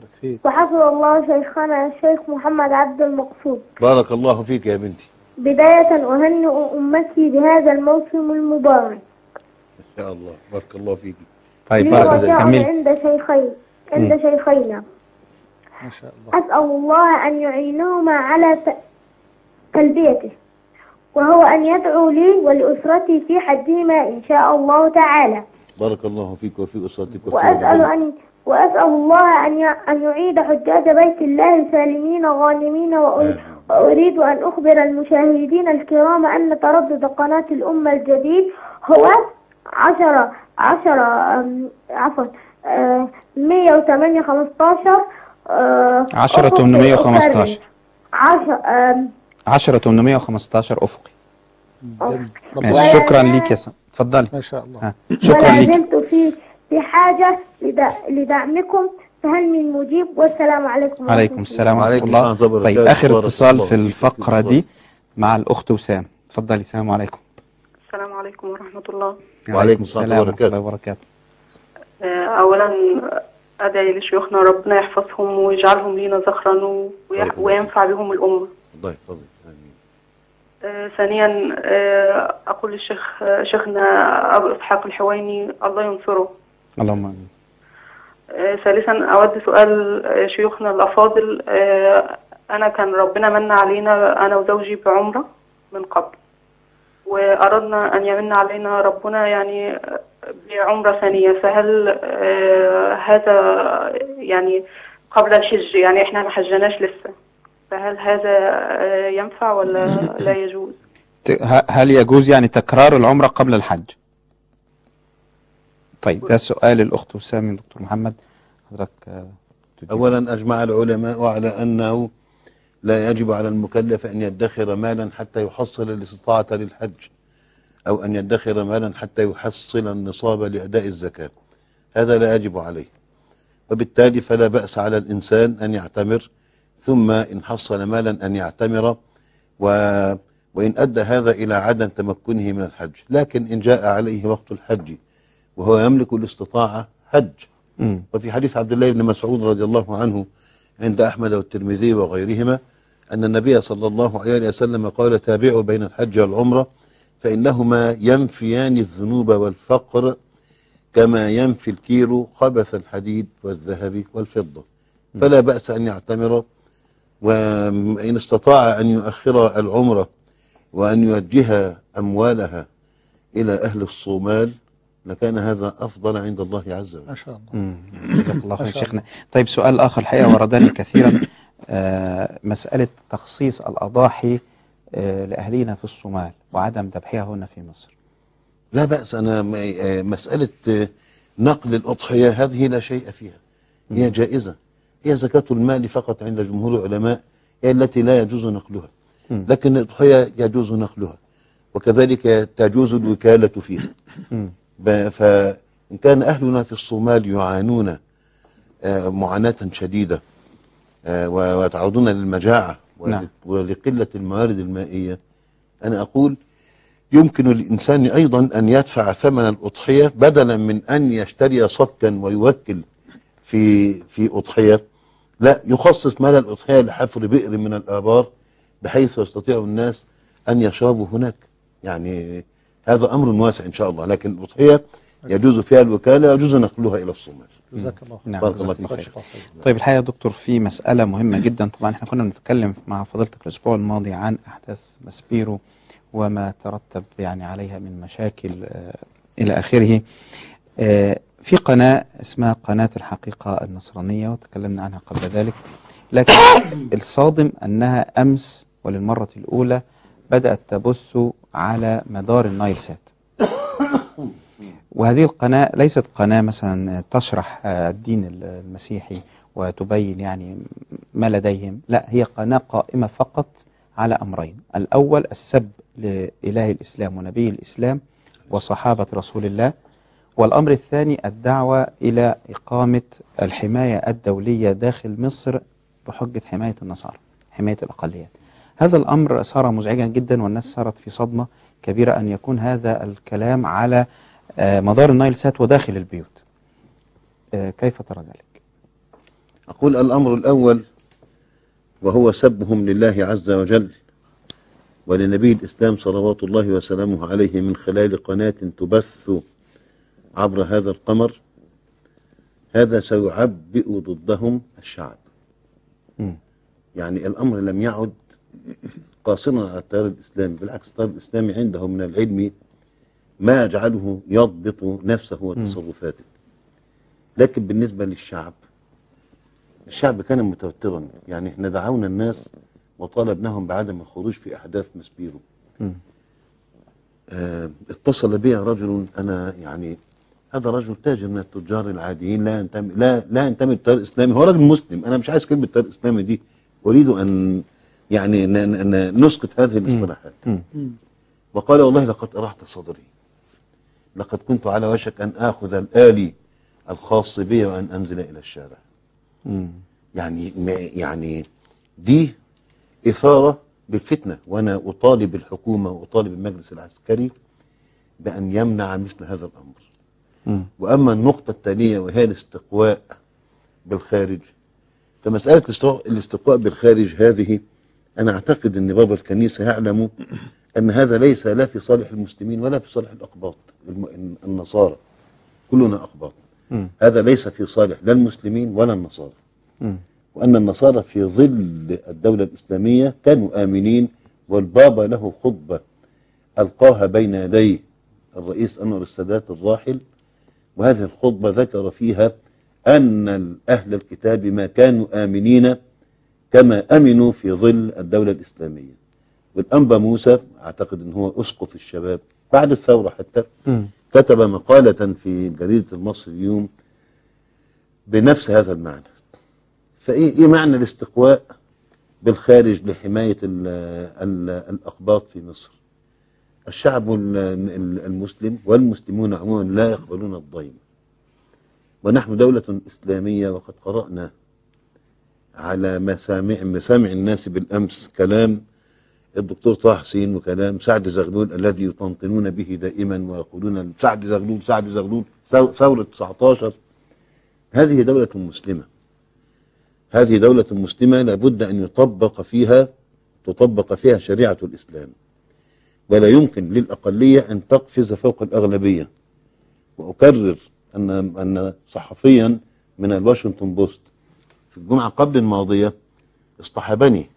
F: وحفظ الله شيخنا الشيخ محمد عبد المقصود.
C: بارك الله فيك يا بنتي.
F: بداية أهنئ أمتي بهذا الموسم المبارك،
C: إن شاء الله. بارك الله فيك.
B: طيب
F: لي
B: بارك
F: رجاء
B: كملي.
F: عند شيخين عند
B: مم.
F: شيخينا،
D: ما شاء الله.
F: أسأل الله أن يعينهما على ت- تلبيته، وهو أن يدعو لي ولأسرتي في حجهما إن شاء الله تعالى.
C: بارك الله فيك وفي أسرتك وفي
F: وأسأل
C: أولادك.
F: أن وأسأل الله أن ي- أن يعيد حجاج بيت الله سالمين غانمين. وأ- وأريد أن أخبر المشاهدين الكرام أن تردد قناة الأمة الجديد هو عشرة عشرة أم، عفوا آه، مية وثمانية خمستاشر آه،
B: عشرة
F: أفقي
B: تمنمية وخمستاشر.
F: أكرم. عشرة آم،
B: عشرة تمنمية وخمستاشر أفقي.
D: جميل.
B: ماشي،
F: ولا
B: شكرا
F: زال-
B: ليك يا سام، اتفضلي.
D: ما شاء الله.
B: ها. شكرا
F: ولا
B: ليك.
F: زلت في في حاجة لدع- لدعمكم، فهل من مجيب؟ والسلام عليكم ورحمة
B: عليكم
F: الله.
B: السلام ورحمة
C: وعليكم
B: الله.
C: السلام ورحمة
B: طيب
C: الله
B: آخر
C: وبركاته.
B: اتصال
C: الله
B: في
C: فيك.
B: الفقرة دي مع الأخت وسام. اتفضلي. السلام عليكم.
G: السلام عليكم ورحمة الله.
C: وعليكم السلام
B: ورحمة الله
C: وبركاته.
B: وبركاته.
G: آه، أولا أدعي لشيوخنا ربنا يحفظهم ويجعلهم لينا ذخرا ويح- وينفع بهم الأمة.
C: الله يحفظك. آمين.
G: آه، ثانيا آه، أقول للشيخ آه، شيخنا أبو إسحاق الحويني الله ينصره.
B: اللهم آمين.
G: آه، ثالثا أود سؤال آه، شيوخنا الأفاضل. آه، أنا كان ربنا من علينا أنا وزوجي بعمرة من قبل، وأردنا أن يمن علينا ربنا يعني بعمرة ثانية، فهل آه، هذا يعني قبل الحج؟ يعني إحنا ما حجناش لسه، فهل هذا آه، ينفع ولا لا يجوز؟
B: ت- ه- هل يجوز يعني تكرار العمرة قبل الحج؟ طيب ده سؤال الأخت وسام من دكتور محمد. حضرتك آه، تجيب.
C: أولا أجمع العلماء على أنه لا يجب على المكلف أن يدخر مالا حتى يحصل الاستطاعة للحج، أو أن يدخر مالا حتى يحصل النصاب لأداء الزكاة. هذا لا يجب عليه، وبالتالي فلا بأس على الإنسان أن يعتمر، ثم إن حصل مالا أن يعتمر، و وإن أدى هذا إلى عدم تمكنه من الحج. لكن إن جاء عليه وقت الحج وهو يملك الاستطاعة حج.
B: مم.
C: وفي حديث عبد الله بن مسعود رضي الله عنه عند أحمد والترمذي وغيرهما أن النبي صلى الله عليه وسلم قال: تابعوا بين الحج والعمرة فإنهما ينفيان الذنوب والفقر كما ينفي الكير خبث الحديد والذهب والفضة. فلا بأس أن يعتمر، وإن استطاع أن يؤخر العمرة وأن يوجه أموالها إلى أهل الصومال لكان هذا أفضل عند الله عز وجل.
D: ما شاء الله.
B: مم. جزاك الله خير
D: ما شاء
B: شيخنا. طيب سؤال آخر الحقيقة وردني كثيرا، آه، مسألة تخصيص الأضاحي آه، لأهلينا في الصومال وعدم ذبحها هنا في مصر.
C: لا بأس. أنا م- آه، مسألة آه، نقل الأضحية هذه لا شيء فيها، هي جائزة. هي زكاة المال فقط عند جمهور العلماء هي التي لا يجوز نقلها،
B: مم.
C: لكن الأضحية يجوز نقلها، وكذلك تجوز الوكالة فيها.
B: مم.
C: ب- فإن كان أهلنا في الصومال يعانون آه، معاناة شديدة آه، و- ويتعرضون للمجاعة ول-
B: نعم.
C: ولقلة الموارد المائية، أنا أقول يمكن للإنسان أيضا أن يدفع ثمن الأضحية بدلا من أن يشتري صكا ويوكل في في أضحية. لا، يخصص مال الأضحية لحفر بئر من الآبار بحيث يستطيع الناس أن يشربوا هناك. يعني هذا أمر واسع إن شاء الله، لكن الأضحية يجوز فيها الوكالة ويجوز نقلها إلى الصومال.
D: جزاك الله خير.
B: نعم
C: بارك
B: جزاك
C: الله
B: الله
C: فيك.
B: خير. طيب الحقيقة يا دكتور في مسألة مهمة جدا، طبعا احنا كنا بنتكلم مع فضيلتك الأسبوع الماضي عن أحداث ماسبيرو وما ترتب يعني عليها من مشاكل آه إلى آخره. آه في قناة اسمها قناة الحقيقة النصرانية وتكلمنا عنها قبل ذلك، لكن الصادم أنها أمس وللمرة الأولى بدأت تبث على مدار النايل سات. وهذه القناة ليست قناة مثلا تشرح الدين المسيحي وتبين يعني ما لديهم، لا، هي قناة قائمة فقط على أمرين: الأول السب لإله الإسلام ونبي الإسلام وصحابة رسول الله، والأمر الثاني الدعوة إلى إقامة الحماية الدولية داخل مصر بحجة حماية النصارى، حماية الأقليات. هذا الأمر صار مزعجا جدا، والناس صارت في صدمة كبيرة أن يكون هذا الكلام على مدار النايل سات وداخل البيوت. كيف ترى ذلك؟
C: أقول الأمر الأول وهو سبهم لله عز وجل ولنبي الإسلام صلوات الله وسلامه عليه من خلال قناة تبث عبر هذا القمر، هذا سيعبئ ضدهم الشعب.
B: م.
C: يعني الأمر لم يعد قاصرا على التيار الإسلامي، بالعكس التيار الإسلامي عنده من العلم ما يجعله يضبط نفسه وتصرفاته. لكن بالنسبة للشعب، الشعب كان متوترا. يعني احنا دعونا الناس وطالبناهم بعدم الخروج في أحداث مسبيرو. آه اتصل بي رجل، أنا يعني هذا رجل تاجر من التجار العاديين، لا ينتمي لا لا ينتمي للتيار الإسلامي، هو راجل مسلم. أنا مش عايز كلمة التيار الإسلامي دي، أريد أن يعني أن نسقط هذه الاصطلاحات. وقال والله لقد أرحت صدري، لقد كنت على وشك أن آخذ الآلي الخاص بي وأن أنزل إلى الشارع.
B: مم.
C: يعني يعني دي إثارة بالفتنة، وأنا أطالب الحكومة وأطالب المجلس العسكري بأن يمنع مثل هذا الأمر.
B: مم.
C: وأما النقطة الثانية وهي الاستقواء بالخارج، فمسألة الاستقواء بالخارج هذه أنا أعتقد أن بابا الكنيسة يعلم أن هذا ليس لا في صالح المسلمين ولا في صالح الأقباط النصارى، كلنا أقباط.
B: م.
C: هذا ليس في صالح لا المسلمين ولا النصارى.
B: م.
C: وأن النصارى في ظل الدولة الإسلامية كانوا آمنين، والبابا له خطبة ألقاها بين يدي الرئيس أنور السادات الراحل، وهذه الخطبة ذكر فيها أن أهل الكتاب ما كانوا آمنين كما أمنوا في ظل الدولة الإسلامية. والأنبا موسى أعتقد أنه هو أسقف الشباب بعد الثورة حتى
B: م.
C: كتب مقالة في جريدة المصري اليوم بنفس هذا المعنى. فإيه إيه معنى الاستقواء بالخارج لحماية ال ال الأقباط في مصر؟ الشعب المسلم والمسلمون عموما لا يقبلون الضيم، ونحن دولة إسلامية. وقد قرأنا على مسامع مسامع الناس بالأمس كلام الدكتور طه حسين وكلام سعد زغلول الذي يطنطنون به دائما ويقولون سعد زغلول سعد زغلول ثورة تسعتاشر. هذه دولة مسلمة، هذه دولة مسلمة لابد أن يطبق فيها تطبق فيها شريعة الإسلام، ولا يمكن للأقلية أن تقفز فوق الأغلبية. وأكرر أن أن صحفيا من الواشنطن بوست في الجمعة قبل الماضية اصطحبني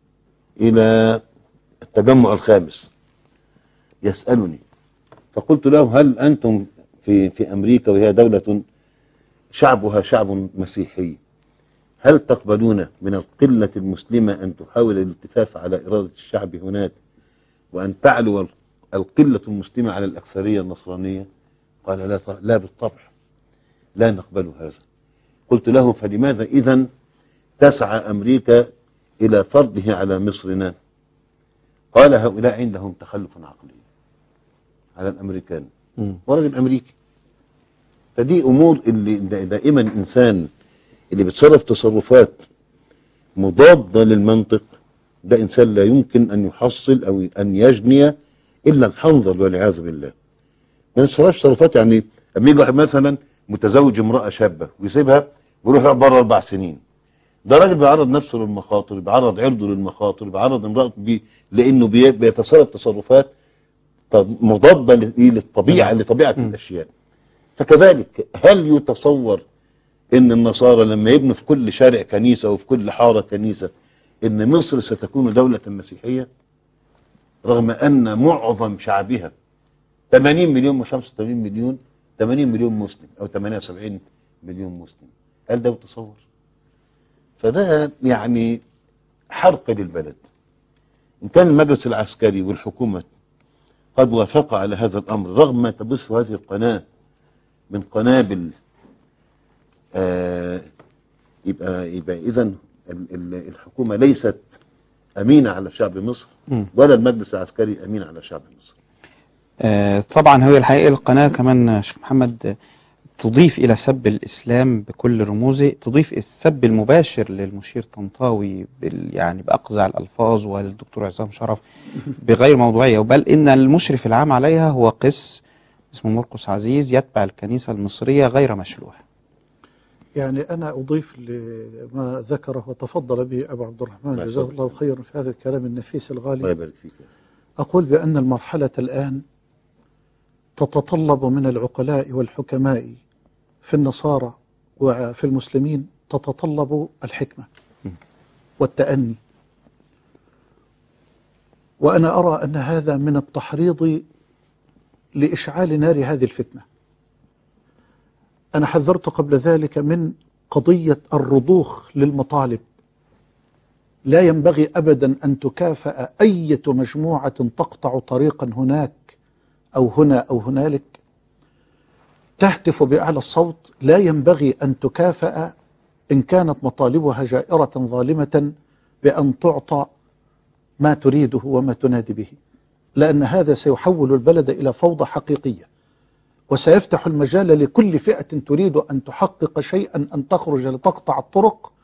C: إلى التجمع الخامس يسألني، فقلت له هل أنتم في في أمريكا وهي دولة شعبها شعب مسيحي، هل تقبلون من القلة المسلمة أن تحاول الالتفاف على إرادة الشعب هناك وأن تعلو القلة المسلمة على الأكثرية النصرانية؟ قال لا لا بالطبع، لا نقبل هذا. قلت له فلماذا إذن تسعى أمريكا إلى فرضه على مصرنا؟ قال هؤلاء عندهم تخلف عقلي على الأمريكان، ورجل أمريكي. فدي أمور اللي دائما الإنسان اللي بتصرف تصرفات مضادة للمنطق ده إنسان لا يمكن أن يحصل أو أن يجني إلا الحنظل والعياذ بالله. ما نتصرفش تصرفات، يعني لما يجي واحد مثلا متزوج امرأة شابة ويسيبها ويروح بره أربع سنين، ده راجل بيعرض نفسه للمخاطر، بيعرض عرضه للمخاطر، بيعرض امرأته بي لأنه بي بيتصرف تصرفات مضادة للطبيعة لطبيعة الأشياء. فكذلك هل يتصور ان النصارى لما يبنوا في كل شارع كنيسة وفي كل حارة كنيسة ان مصر ستكون دولة مسيحية، رغم ان معظم شعبها ثمانين مليون مش خمسة وثمانين مليون، ثمانين مليون مسلم او ثمانية وسبعين مليون مسلم؟ هل ده متصور؟ فده يعني حرق للبلد. ان كان المجلس العسكري والحكومة قد وافق على هذا الامر رغم ما تبث هذه القناة من قنابل، آه يبقى يبقى اذا الحكومه ليست امينه على شعب مصر ولا المجلس العسكري امين على شعب مصر.
B: آه طبعا هو الحقيقه القناه كمان شيخ محمد تضيف الى سب الاسلام بكل رموزه، تضيف السب المباشر للمشير طنطاوي يعني باقزع الالفاظ والدكتور عصام شرف بغير موضوعيه، بل ان المشرف العام عليها هو قس اسمه مرقس عزيز يتبع الكنيسه المصريه غير مشروع.
D: يعني أنا أضيف لما ذكره وتفضل به أبو عبد الرحمن جزاه الله خيرا في هذا الكلام النفيس الغالي.
C: الله يبارك فيك.
D: أقول بأن المرحلة الآن تتطلب من العقلاء والحكماء في النصارى وفي المسلمين تتطلب الحكمة والتأني. وأنا أرى أن هذا من التحريض لإشعال نار هذه الفتنة. أنا حذرت قبل ذلك من قضية الرضوخ للمطالب. لا ينبغي أبدا أن تكافأ أي مجموعة تقطع طريقا هناك أو هنا أو هنالك تهتف بأعلى الصوت، لا ينبغي أن تكافأ إن كانت مطالبها جائرة ظالمة بأن تعطى ما تريده وما تنادي به، لأن هذا سيحول البلد إلى فوضى حقيقية، وسيفتح المجال لكل فئة تريد أن تحقق شيئا أن تخرج لتقطع الطرق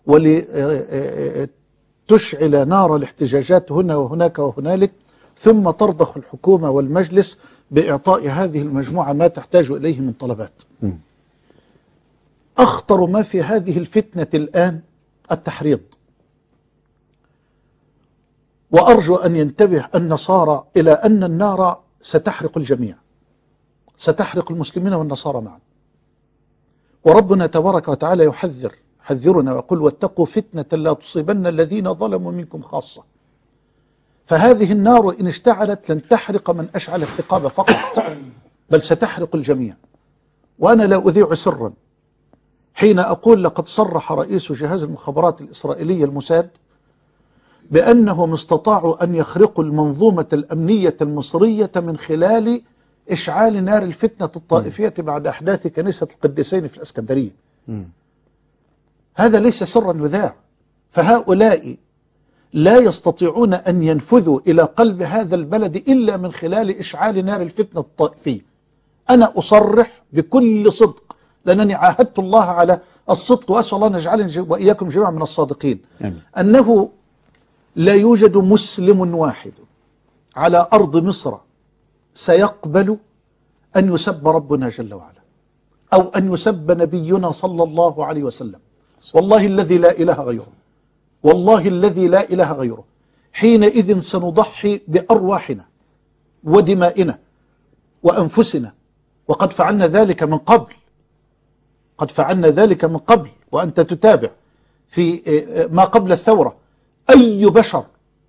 D: ولتشعل نار الاحتجاجات هنا وهناك وهنالك، ثم ترضخ الحكومة والمجلس بإعطاء هذه المجموعة ما تحتاج إليه من طلبات. م. أخطر ما في هذه الفتنة الآن التحريض. وأرجو أن ينتبه النصارى إلى أن النار ستحرق الجميع، ستحرق المسلمين والنصارى معا. وربنا تبارك وتعالى يحذر حذرنا ويقول واتقوا فتنة لا تصيبن الذين ظلموا منكم خاصة. فهذه النار إن اشتعلت لن تحرق من أشعل الثقاب فقط، بل ستحرق الجميع. وأنا لا أذيع سرا حين أقول لقد صرح رئيس جهاز المخابرات الإسرائيلية الموساد بأنهم استطاعوا أن يخرقوا المنظومة الأمنية المصرية من خلال إشعال نار الفتنة الطائفية بعد أحداث كنيسة القديسين في الإسكندرية. م. هذا ليس سرا يذاع. فهؤلاء لا يستطيعون أن ينفذوا إلى قلب هذا البلد إلا من خلال إشعال نار الفتنة الطائفية. أنا أصرح بكل صدق لأنني عاهدت الله على الصدق، وأسأل الله أن يجعلني وإياكم جميعا من الصادقين. أمين. أنه لا يوجد مسلم واحد على أرض مصر سيقبل أن يسب ربنا جل وعلا أو أن يسب نبينا صلى الله عليه وسلم. والله الذي لا إله غيره، والله الذي لا إله غيره. حينئذ سنضحي بأرواحنا ودمائنا وأنفسنا، وقد فعلنا ذلك من قبل، قد فعلنا ذلك من قبل. وأنت تتابع في ما قبل الثورة أي بشر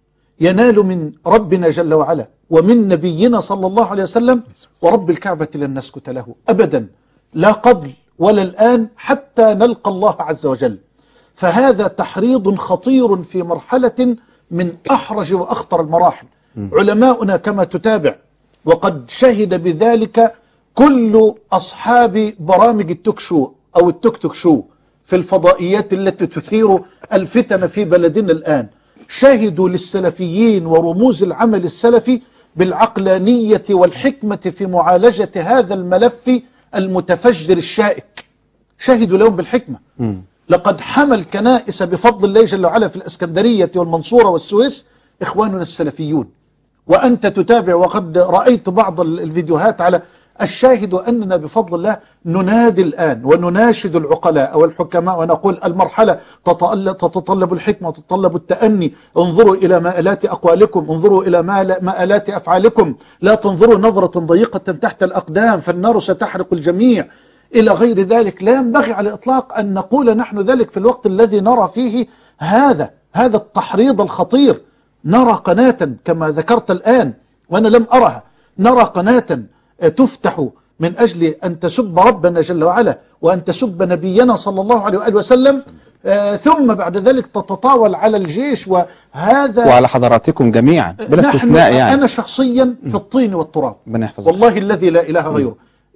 D: ينال من ربنا جل وعلا ومن نبينا صلى الله عليه وسلم، ورب الكعبة لن نسكت له أبدا، لا قبل ولا الآن حتى نلقى الله عز وجل. فهذا تحريض خطير في مرحلة من أحرج وأخطر المراحل. علماؤنا كما تتابع، وقد شهد بذلك كل أصحاب برامج التوك شو أو التوك توك شو في الفضائيات التي تثير الفتن في بلدنا الآن، شهدوا للسلفيين ورموز العمل السلفي بالعقلانية والحكمة في معالجة هذا الملف المتفجر الشائك. شهدوا لهم بالحكمة. م. لقد حمى الكنائس بفضل الله جل وعلا في الإسكندرية والمنصورة والسويس إخواننا السلفيون. وأنت تتابع، وقد رأيت بعض الفيديوهات على الشاهد أننا بفضل الله ننادي الآن ونناشد العقلاء والحكماء ونقول المرحلة تتطلب الحكمة وتتطلب التأني. انظروا إلى مآلات أقوالكم، انظروا إلى مآلات أفعالكم، لا تنظروا نظرة ضيقة تحت الأقدام فالنار ستحرق الجميع إلى غير ذلك. لا ينبغي على الإطلاق أن نقول نحن ذلك في الوقت الذي نرى فيه هذا هذا التحريض الخطير. نرى قناة كما ذكرت الآن وأنا لم أرها، نرى قناة تفتح من أجل أن تسب ربنا جل وعلا وأن تسب نبينا صلى الله عليه وآله وسلم، آه ثم بعد ذلك تتطاول على الجيش وهذا
B: وعلى حضراتكم جميعا بلا استثناء. يعني
D: أنا شخصيا في الطين والتراب
B: والله
D: الله الذي لا إله غيره،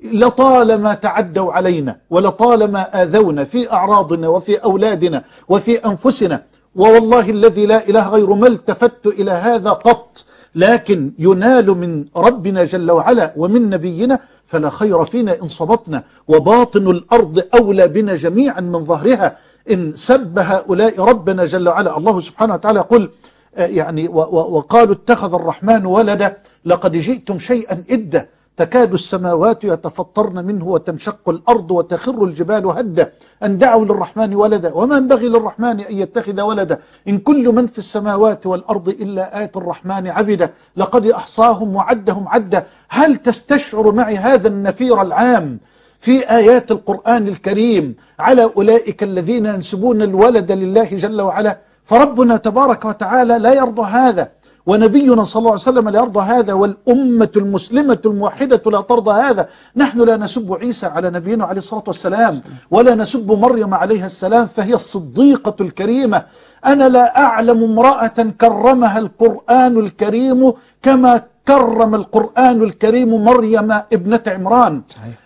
D: لطالما تعدوا علينا ولطالما آذونا في أعراضنا وفي أولادنا وفي أنفسنا، ووالله الذي لا إله غيره ما التفت إلى هذا قط، لكن ينال من ربنا جل وعلا ومن نبينا فلا خير فينا إن صبتنا، وباطن الأرض أولى بنا جميعا من ظهرها إن سب هؤلاء ربنا جل وعلا. الله سبحانه وتعالى يقول يعني وقالوا اتخذ الرحمن ولدا لقد جئتم شيئا إدا تكاد السماوات يتفطرن منه وتنشق الأرض وتخر الجبال هدا أن دعوا للرحمن ولدا وما ينبغي للرحمن أن يتخذ ولدا إن كل من في السماوات والأرض إلا آتي الرحمن عبدا لقد أحصاهم وعدهم عدا. هل تستشعر معي هذا النفير العام في آيات القرآن الكريم على أولئك الذين ينسبون الولد لله جل وعلا؟ فربنا تبارك وتعالى لا يرضى هذا، ونبينا صلى الله عليه وسلم لا يرضى هذا، والأمة المسلمة الموحدة لا ترضى هذا. نحن لا نسب عيسى على نبينا عليه الصلاة والسلام، ولا نسب مريم عليها السلام، فهي الصديقة الكريمة. أنا لا أعلم امرأة كرمها القرآن الكريم كما كرم القرآن الكريم مريم ابنة عمران.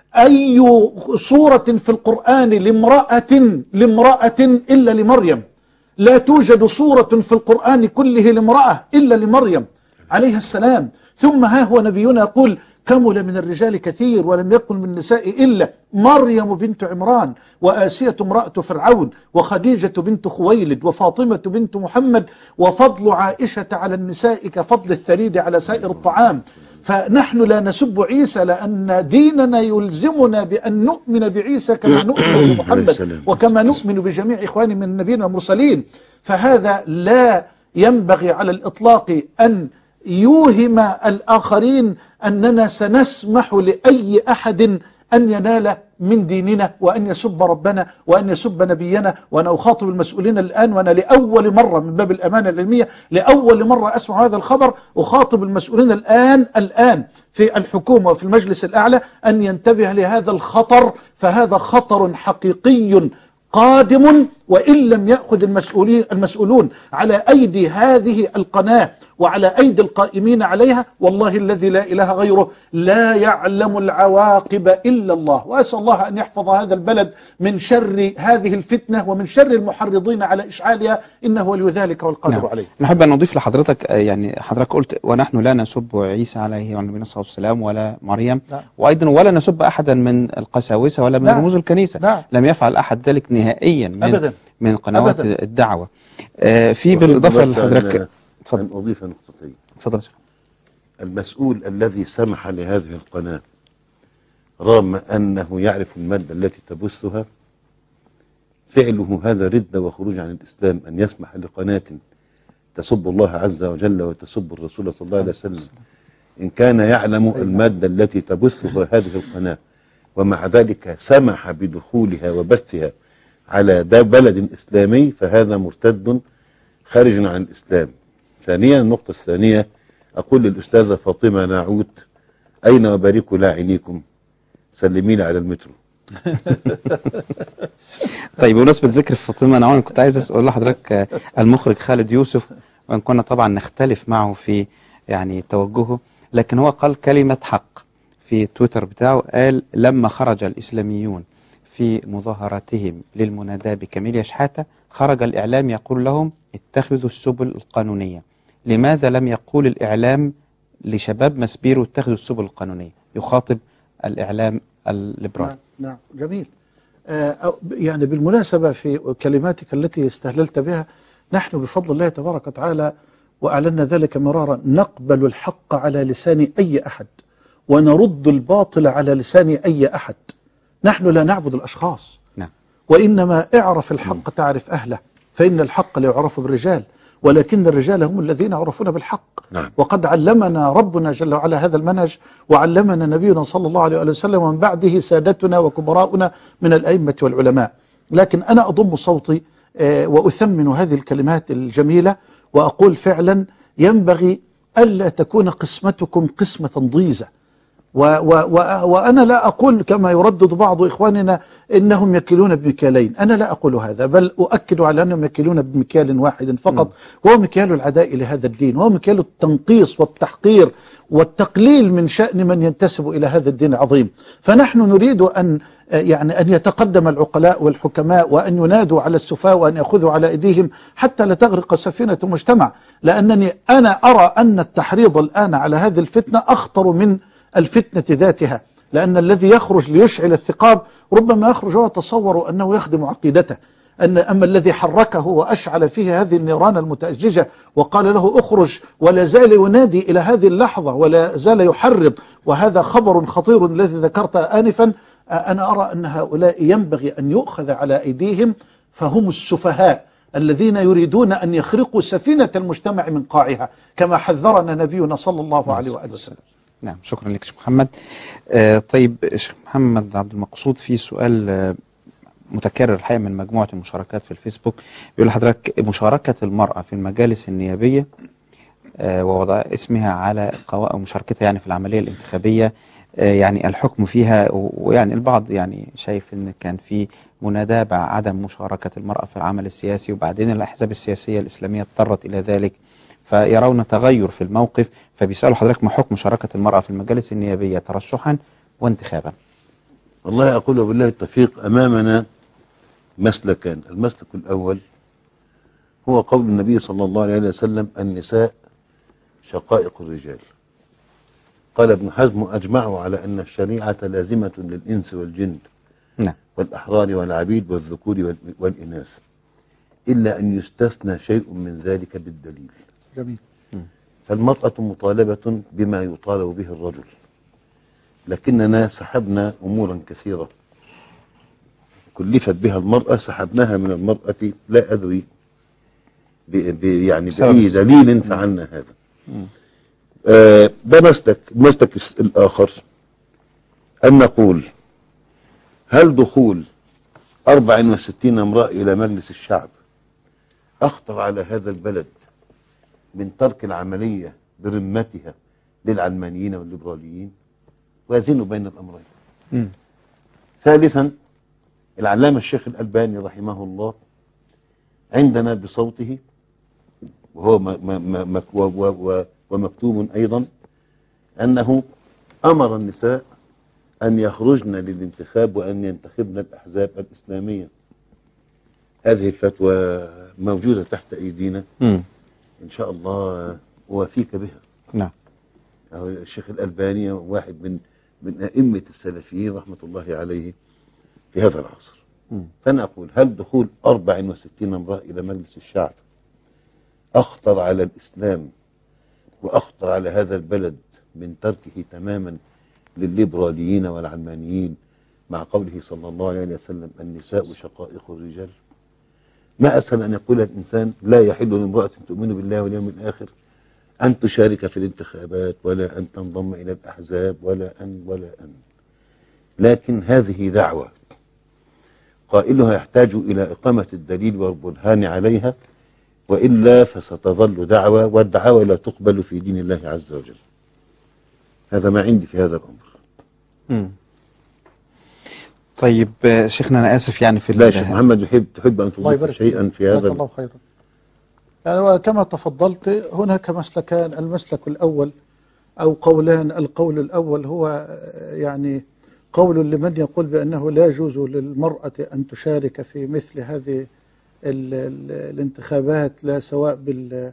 D: أي صورة في القرآن لامرأة لامرأة إلا لمريم؟ لا توجد صورة في القرآن كله لامرأة إلا لمريم عليها السلام. ثم ها هو نبينا يقول كمل من الرجال كثير ولم يكن من النساء إلا مريم بنت عمران وآسية امرأة فرعون وخديجة بنت خويلد وفاطمة بنت محمد وفضل عائشة على النساء كفضل الثريد على سائر الطعام. فنحن لا نسب عيسى لأن ديننا يلزمنا بأن نؤمن بعيسى كما نؤمن بمحمد وكما نؤمن بجميع إخواني من النبيين المرسلين. فهذا لا ينبغي على الإطلاق أن يوهم الآخرين أننا سنسمح لأي أحد أن ينال من ديننا وأن يسب ربنا وأن يسب نبينا. وأنا أخاطب المسؤولين الآن، وأنا لأول مرة من باب الأمانة العلمية لأول مرة أسمع هذا الخبر، أخاطب المسؤولين الآن الآن في الحكومة وفي المجلس الأعلى أن ينتبه لهذا الخطر، فهذا خطر حقيقي قادم، وإن لم يأخذ المسؤولين المسؤولون على أيدي هذه القناة وعلى أيدي القائمين عليها، والله الذي لا إله غيره لا يعلم العواقب إلا الله. وأسأل الله أن يحفظ هذا البلد من شر هذه الفتنة ومن شر المحرضين على إشعالها، إنه ولي ذلك والقادر
B: نعم.
D: عليه.
B: نحب أن نضيف لحضرتك، يعني حضرتك قلت ونحن لا نسب عيسى عليه وعلى النبي صلى الله عليه وسلم ولا مريم،
D: نعم.
B: وأيضا ولا نسب أحدا من القساوسة ولا من
D: نعم.
B: رموز الكنيسة.
D: نعم.
B: لم يفعل أحد ذلك نهائيا من
D: أبدا.
B: من قنوات
D: أبدا.
B: الدعوة. آه في بالإضافة لحضرتك
C: أن أضيف نقطتين.
B: تفضل.
C: المسؤول الذي سمح لهذه القناة رغم أنه يعرف المادة التي تبثها، فعله هذا ردة وخروج عن الإسلام، أن يسمح لقناة تسب الله عز وجل وتسب الرسول صلى الله عليه وسلم إن كان يعلم المادة التي تبثها هذه القناة، ومع ذلك سمح بدخولها وبثها على ده بلد إسلامي، فهذا مرتد خارج عن الإسلام. ثانيا، النقطة الثانية، أقول للأستاذة فاطمة ناعوت أين وبارك لاعنيكم، سلمين على المترو.
B: طيب، بمناسبة ذكر فاطمة ناعوت كنت عايز أسأل لحضرتك المخرج خالد يوسف، وإن كنا طبعا نختلف معه في يعني توجهه، لكن هو قال كلمة حق في تويتر بتاعه، قال لما خرج الإسلاميون في مظاهراتهم للمناداة بكاميليا شحاتة خرج الإعلام يقول لهم اتخذوا السبل القانونية. لماذا لم يقول الإعلام لشباب مسبيرو اتخذوا السبل القانونية؟ يخاطب الإعلام الليبرالي.
D: نعم, نعم جميل. آه يعني بالمناسبة في كلماتك التي استهللت بها، نحن بفضل الله تبارك وتعالى وأعلنا ذلك مرارا نقبل الحق على لسان أي أحد ونرد الباطل على لسان أي أحد. نحن لا نعبد الأشخاص،
B: نعم.
D: وإنما اعرف الحق تعرف أهله، فإن الحق لا يعرف بالرجال ولكن الرجال هم الذين يعرفون بالحق.
C: نعم.
D: وقد علمنا ربنا جل وعلا هذا المنهج، وعلمنا نبينا صلى الله عليه وسلم ومن بعده سادتنا وكبراؤنا من الأئمة والعلماء. لكن أنا أضم صوتي وأثمن هذه الكلمات الجميلة وأقول فعلا ينبغي ألا تكون قسمتكم قسمة ضيزة. و و و وأنا لا أقول كما يردد بعض إخواننا إنهم يكيلون بمكيالين، أنا لا أقول هذا، بل أؤكد على أنهم يكيلون بمكيال واحد فقط، وهو مكيال العداء لهذا الدين، وهو مكيال التنقيص والتحقير والتقليل من شأن من ينتسب إلى هذا الدين العظيم. فنحن نريد أن يعني أن يتقدم العقلاء والحكماء وأن ينادوا على السفهاء وأن يأخذوا على أيديهم حتى لا تغرق سفينة المجتمع، لأنني أنا أرى أن التحريض الآن على هذه الفتنة أخطر من الفتنة ذاتها، لأن الذي يخرج ليشعل الثقاب ربما يخرج ويتصور أنه يخدم عقيدته. أن أما الذي حركه وأشعل فيه هذه النيران المتأججة وقال له اخرج ولا زال ينادي إلى هذه اللحظة ولا زال يحرض، وهذا خبر خطير الذي ذكرت آنفا. أنا أرى أن هؤلاء ينبغي أن يؤخذ على أيديهم، فهم السفهاء الذين يريدون أن يخرقوا سفينة المجتمع من قاعها كما حذرنا نبينا صلى الله عليه وآله وسلم.
B: نعم، شكرا لك شيخ محمد. آه طيب شيخ محمد عبد المقصود، في سؤال آه متكرر الحقيقة من مجموعة المشاركات في الفيسبوك، بيقول لحضرتك مشاركة المرأة في المجالس النيابية آه ووضع اسمها على قوائم مشاركتها يعني في العملية الانتخابية، آه يعني الحكم فيها، ويعني البعض يعني شايف ان كان في مناداة بعدم مشاركة المرأة في العمل السياسي، وبعدين الأحزاب السياسية الإسلامية اضطرت إلى ذلك، فيرون تغير في الموقف، فبيسألوا حضرتك ما حكم مشاركة المرأة في المجالس النيابية ترشحا وانتخابا؟
C: والله أقول بالله التوفيق، أمامنا مسلكان. المسلك الأول هو قول النبي صلى الله عليه وسلم: النساء شقائق الرجال. قال ابن حزم: أجمعوا على أن الشريعة لازمة للإنس والجن
B: نعم
C: والأحرار والعبيد والذكور والإناث، إلا أن يستثنى شيء من ذلك بالدليل.
D: جميل.
C: فالمرأة مطالبة بما يطالب به الرجل، لكننا سحبنا أمورا كثيرة كلفت بها المرأة، سحبناها من المرأة لا أدري يعني بأي دليل فعلنا هذا. آه ده مسلك. المسلك الآخر أن نقول: هل دخول أربع وستين امرأة إلى مجلس الشعب أخطر على هذا البلد من ترك العملية برمتها للعلمانيين والليبراليين؟ وازنوا بين الأمرين. م. ثالثا، العلامة الشيخ الألباني رحمه الله عندنا بصوته، وهو م م ومكتوب أيضا، أنه أمر النساء أن يخرجن للانتخاب وأن ينتخبن الأحزاب الإسلامية. هذه الفتوى موجودة تحت أيدينا، م. إن شاء الله أوافيك بها.
B: نعم.
C: الشيخ الألباني واحد من من أئمة السلفيين رحمة الله عليه في هذا العصر. م. فأنا أقول: هل دخول أربع وستين امرأة إلى مجلس الشعب أخطر على الإسلام وأخطر على هذا البلد من تركه تماما للليبراليين والعلمانيين، مع قوله صلى الله عليه وسلم: النساء شقائق الرجال؟ ما أسهل أن يقول الإنسان: لا يحل لامرأة تؤمن بالله واليوم الآخر أن تشارك في الانتخابات، ولا أن تنضم إلى الأحزاب، ولا أن ولا أن. لكن هذه دعوة قائلها يحتاج إلى إقامة الدليل والبرهان عليها، وإلا فستظل دعوة، والدعوة لا تقبل في دين الله عز وجل. هذا ما عندي في هذا الأمر.
B: مم. طيب شيخنا أنا آسف يعني في
C: لا شيخ محمد، يحب تحب أن تضيف شيئا في هذا؟
D: الله خيرا. يعني كما تفضلت، هناك مسلكان. المسلك الأول أو قولان. القول الأول هو يعني قول لمن يقول بأنه لا يجوز للمرأة أن تشارك في مثل هذه ال ال الانتخابات، لا سواء بال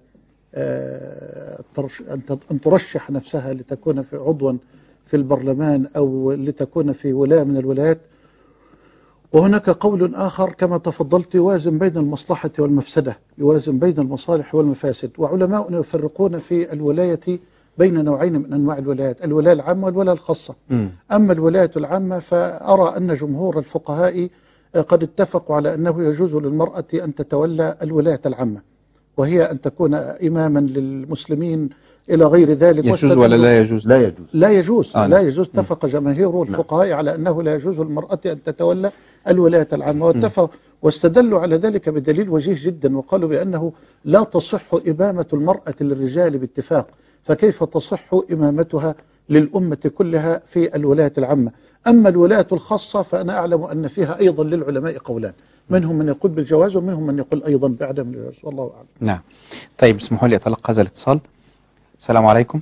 D: أن ترشح نفسها لتكون في عضوا في البرلمان أو لتكون في ولاية من الولايات. وهناك قول آخر كما تفضلت يوازن بين المصلحة والمفسدة، يوازن بين المصالح والمفاسد. وعلماؤنا يفرقون في الولاية بين نوعين من أنواع الولايات: الولاية العامة والولاية الخاصة. م. أما الولاية العامة فأرى أن جمهور الفقهاء قد اتفقوا على أنه يجوز للمرأة أن تتولى الولاية العامة، وهي أن تكون إماما للمسلمين إلى غير ذلك.
B: يجوز ولا لا يجوز؟
C: لا يجوز.
D: لا يجوز. آه لا يجوز. اتفق جماهير الفقهاء على أنه لا يجوز للمرأة أن تتولى الولاية العامة، واتفق واستدلوا على ذلك بدليل وجيه جدا، وقالوا بأنه لا تصح إمامة المرأة للرجال باتفاق، فكيف تصح إمامتها للأمة كلها في الولاية العامة؟ أما الولاية الخاصة فأنا أعلم أن فيها أيضا للعلماء قولان، منهم من يقول بالجواز ومنهم من يقول أيضا بعدم الجواز، والله أعلم.
B: نعم. طيب اسمحوا لي أتلقى هذا الاتصال. السلام عليكم.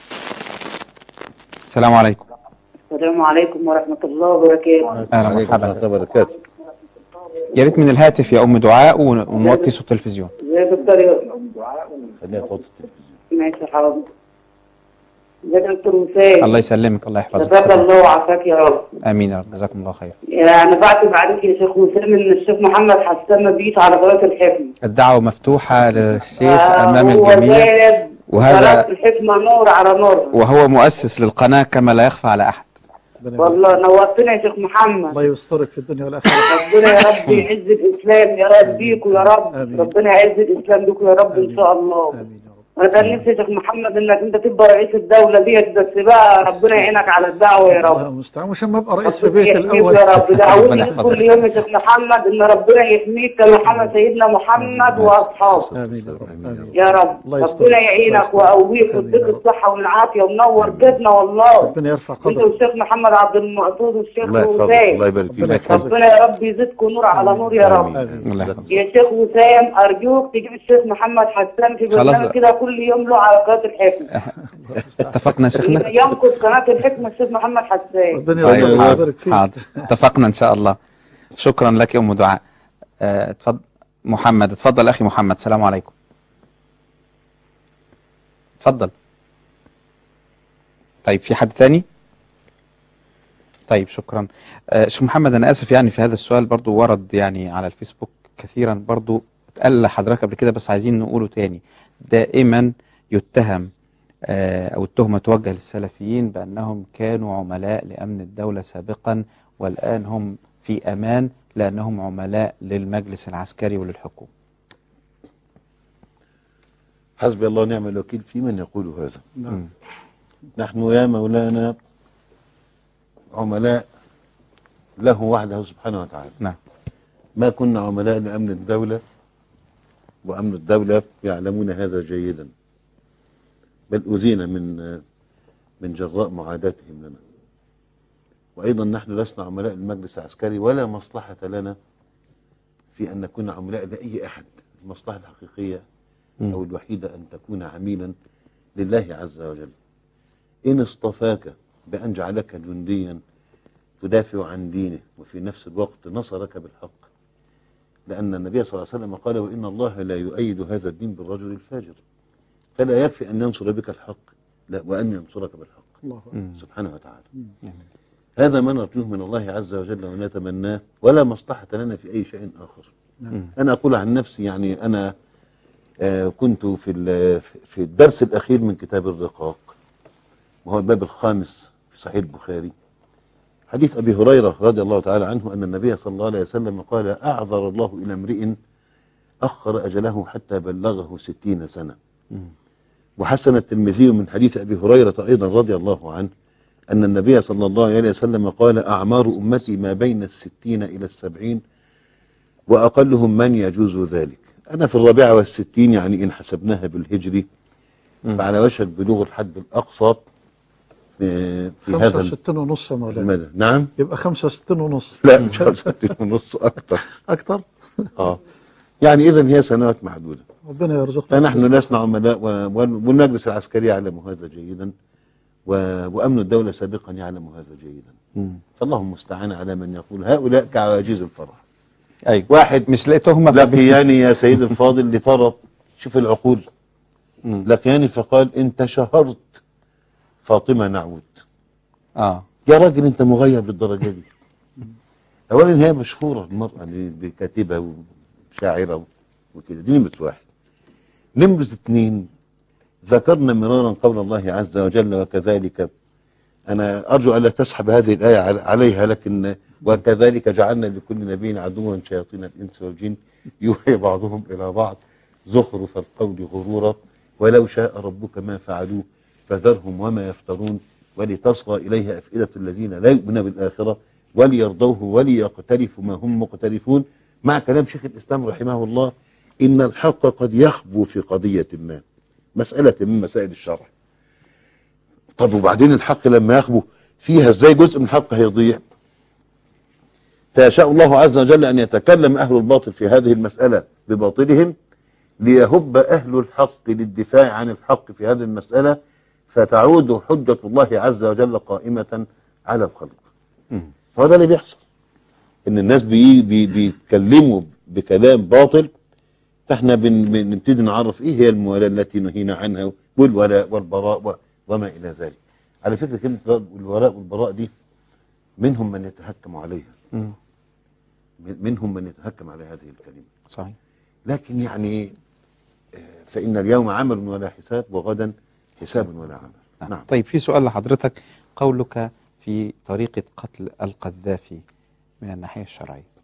B: السلام عليكم.
H: السلام عليكم ورحمة الله وبركاته.
B: أهلا ومرحبا.
C: وبركاته.
B: يا ريت من الهاتف يا أم دعاء ونوطي صوت التلفزيون.
H: ازيك يا دكتور؟
C: خليها توطي التلفزيون.
H: ماشي حاضر. ازيك يا دكتور وسام؟
B: الله يسلمك، الله يحفظك.
H: جزاك الله وعافاك يا رب.
B: امين يا رب، جزاكم الله خير.
H: انا بعتب عليك يا شيخ وسام ان الشيخ محمد حسان ما بيجيش على قناه الحكمه.
B: الدعوة مفتوحة للشيخ
H: آه
B: امام
H: هو
B: الجميع،
H: زاد
B: وهذا
H: قناه الحكمه نور على نور،
B: وهو مؤسس للقناة كما لا يخفى على احد.
H: والله نورتنا يا شيخ محمد.
D: الله يسترك في الدنيا والاخره.
H: ربنا يا رب يعز الاسلام يا رب بيكم يا رب.
D: آمين.
H: ربنا يعز الاسلام بيكم يا رب ان شاء الله.
D: امين يا رب.
H: انا كان نفسي يا شيخ محمد انك انت تبقى رئيس الدوله ديت، بس بقى ربنا يعينك على الدعوه يا
D: الله
H: رب.
D: المستعان، مش اما ابقى رئيس في بيت
H: ربنا
D: الاول.
H: يحميك يا رب. دعوني
B: ربنا يحفظك.
H: كل يوم يا شيخ محمد ان ربنا يحميك كما حمى سيدنا محمد واصحابه.
D: امين يا رب. امين
H: يا رب.
D: الله يسترك.
H: ربنا
D: الله
H: يعينك
D: يسترك.
H: ويقويك
D: آمين
H: ويديك
D: يا رب.
H: الصحه والعافيه ومنور بيتنا والله.
D: ربنا يرفع
H: انت
D: قدرك.
H: والشيخ محمد عبد المقصود والشيخ
C: الله يحفظك، الله
H: وسام.
C: يبارك فيك.
D: ربنا يحفظك.
H: ربنا يا رب يزيدكم نور على نور يا رب.
D: آمين.
B: الله يحفظك.
H: يا شيخ وسام ارجوك تجيب الشيخ محمد حسان في
B: خلاص.
H: برنامج كده كل يوم له على قناه الحكمه.
B: اتفقنا يا شيخنا.
H: ينقذ قناه الحكمه الشيخ محمد حسان.
D: ربنا
B: طيب،
D: يرزقك
B: حاضر
D: ويبارك فيك.
B: حاضر. اتفقنا ان شاء الله. شكرا لك يا ام دعاء. آه، اتفضل محمد، اتفضل اخي محمد. السلام عليكم. اتفضل. طيب في حد تاني؟ طيب شكرا. آه، شيخ محمد انا اسف يعني في هذا السؤال برضو ورد يعني على الفيسبوك كثيرا، برضو اتقال لحضرتك قبل كده بس عايزين نقوله تاني. دائما يتهم أو التهمة توجه للسلفيين بأنهم كانوا عملاء لأمن الدولة سابقا، والآن هم في أمان لأنهم عملاء للمجلس العسكري وللحكومة.
C: حسبي الله ونعم الوكيل في من يقول هذا.
D: نعم.
C: نحن يا مولانا عملاء له وحده سبحانه وتعالى.
B: نعم.
C: ما كنا عملاء لأمن الدولة، وأمن الدولة يعلمون هذا جيدا، بل أذينا من من جراء معاداتهم لنا. وأيضا نحن لسنا عملاء المجلس العسكري، ولا مصلحة لنا في أن نكون عملاء لأي أحد. المصلحة الحقيقية أو الوحيدة أن تكون عميلا لله عز وجل. إن اصطفاك بأن جعلك جنديا تدافع عن دينه، وفي نفس الوقت نصرك بالحق، لأن النبي صلى الله عليه وسلم قال: وإن الله لا يؤيد هذا الدين بالرجل الفاجر. فلا يكفي أن ينصر بك الحق، لا، وأن ينصرك بالحق
D: الله
C: سبحانه وتعالى. هذا ما نرجوه من الله عز وجل ونتمناه، ولا مصلحة لنا في أي شيء آخر. أنا أقول عن نفسي يعني أنا آه كنت في في الدرس الأخير من كتاب الرقاق، وهو الباب الخامس في صحيح البخاري، حديث أبي هريرة رضي الله تعالى عنه أن النبي صلى الله عليه وسلم قال: أعذر الله إلى امرئ أخر أجله حتى بلغه ستين سنة. وحسن الترمذي من حديث أبي هريرة أيضا رضي الله عنه أن النبي صلى الله عليه وسلم قال: أعمار أمتي ما بين الستين إلى السبعين، وأقلهم من يجوز ذلك. أنا في الرابعة والستين، يعني إن حسبناها بالهجري فعلى وشك بلوغ الحد الأقصى في, في هذا
D: خمسة وستين ونص يا مولانا.
C: المدى. نعم،
D: يبقى خمسة وستين ونص.
C: لا مش خمسة وستين ونص، أكتر
D: أكتر.
C: آه يعني إذن هي سنوات محدودة.
D: ربنا يرزقنا.
C: فنحن لسنا عملاء، والمجلس العسكري يعلم هذا جيدا، وأمن الدولة سابقا يعلم هذا جيدا. فاللهم المستعان على من يقول هؤلاء كعواجيز الفرح.
B: أي
C: واحد
B: مش لاقي تهمة
C: لقياني يا سيد الفاضل لطرف، شوف العقول، لقياني فقال: أنت شهرت فاطمة نعود.
B: آه
C: يا راجل أنت مغيب للدرجة دي. أولا هي مشهورة المرأة بكاتبة وشاعرة وكده، دي نمرة واحد. نمرة اثنين، ذكرنا مرارا قول الله عز وجل: وكذلك. أنا أرجو ألا تسحب هذه الآية عليها، لكن وكذلك جعلنا لكل نبي عدوا شياطين الإنس والجن يوحي بعضهم إلى بعض زخرف القول غرورا ولو شاء ربك ما فعلوه فذرهم وما يفترون ولتصغى إليها أفئدة الذين لا يؤمنون بالآخرة وليرضوه وليقترفوا ما هم مقترفون. مع كلام شيخ الإسلام رحمه الله إن الحق قد يخبو في قضية ما، مسألة من مسائل الشرع. طب وبعدين الحق لما يخبو فيها ازاي جزء من الحق هيضيع؟ فيشاء الله عز وجل أن يتكلم أهل الباطل في هذه المسألة بباطلهم، ليهب أهل الحق للدفاع عن الحق في هذه المسألة، فتعود حجة الله عز وجل قائمة على الخلق. فهذا اللي بيحصل، إن الناس بي بي بيتكلموا بكلام باطل، فاحنا بنبتدي نعرف إيه هي الموالاة التي نهينا عنها والولاء والبراء وما إلى ذلك. على فكرة كلمة الولاء والبراء دي منهم من يتهكم عليها،
B: مم.
C: منهم من يتهكم على هذه الكلمة.
B: صحيح.
C: لكن يعني فإن اليوم عمل ولا حساب وغدا حساب ولا عمل.
B: نعم.
C: نعم.
B: طيب في سؤال لحضرتك، قولك في طريقة قتل القذافي من الناحية الشرعية.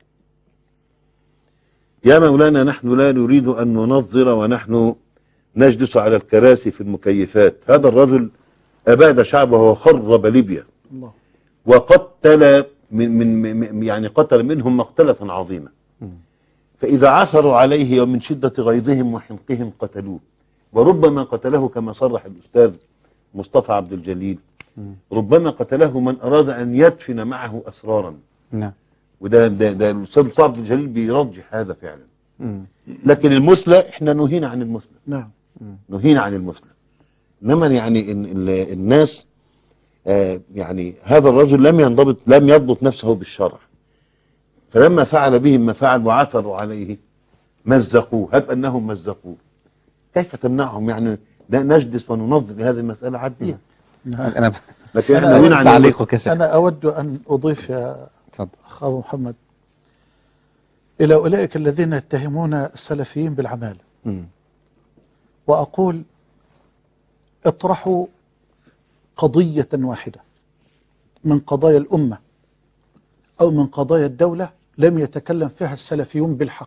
C: يا مولانا نحن لا نريد أن ننظر ونحن نجلس على الكراسي في المكيفات. هذا الرجل أباد شعبه وخرب ليبيا
D: الله.
C: وقتل من من يعني قتل منهم مقتلة عظيمة. فإذا عثروا عليه ومن شدة غيظهم وحنقهم قتلوه، وربما قتله كما صرح الأستاذ مصطفى عبد الجليل، ربما قتله من أراد أن يدفن معه أسرارا.
B: نعم.
C: وده ده, ده الأستاذ مصطفى عبد الجليل بيرجح هذا فعلا.
B: مم.
C: لكن المثلى احنا نهينا عن المثلى.
D: نعم.
C: نهينا عن المثلى. إنما يعني إن الناس آه يعني هذا الرجل لم ينضبط لم يضبط نفسه بالشرع، فلما فعل بهم ما فعل وعثروا عليه مزقوه. هب أنهم مزقوه، كيف تمنعهم؟ يعني نجلس وننظر لهذه المسألة عادية.
B: أنا
C: لكن
D: أنا
C: احنا نهينا عن
B: تعليقك يا شيخ.
D: أنا أود أن أضيف يا
B: تفضل.
D: أخ أبو محمد إلى أولئك الذين يتهمون السلفيين بالعمالة،
B: مم.
D: وأقول اطرحوا قضية واحدة من قضايا الأمة أو من قضايا الدولة لم يتكلم فيها السلفيون بالحق.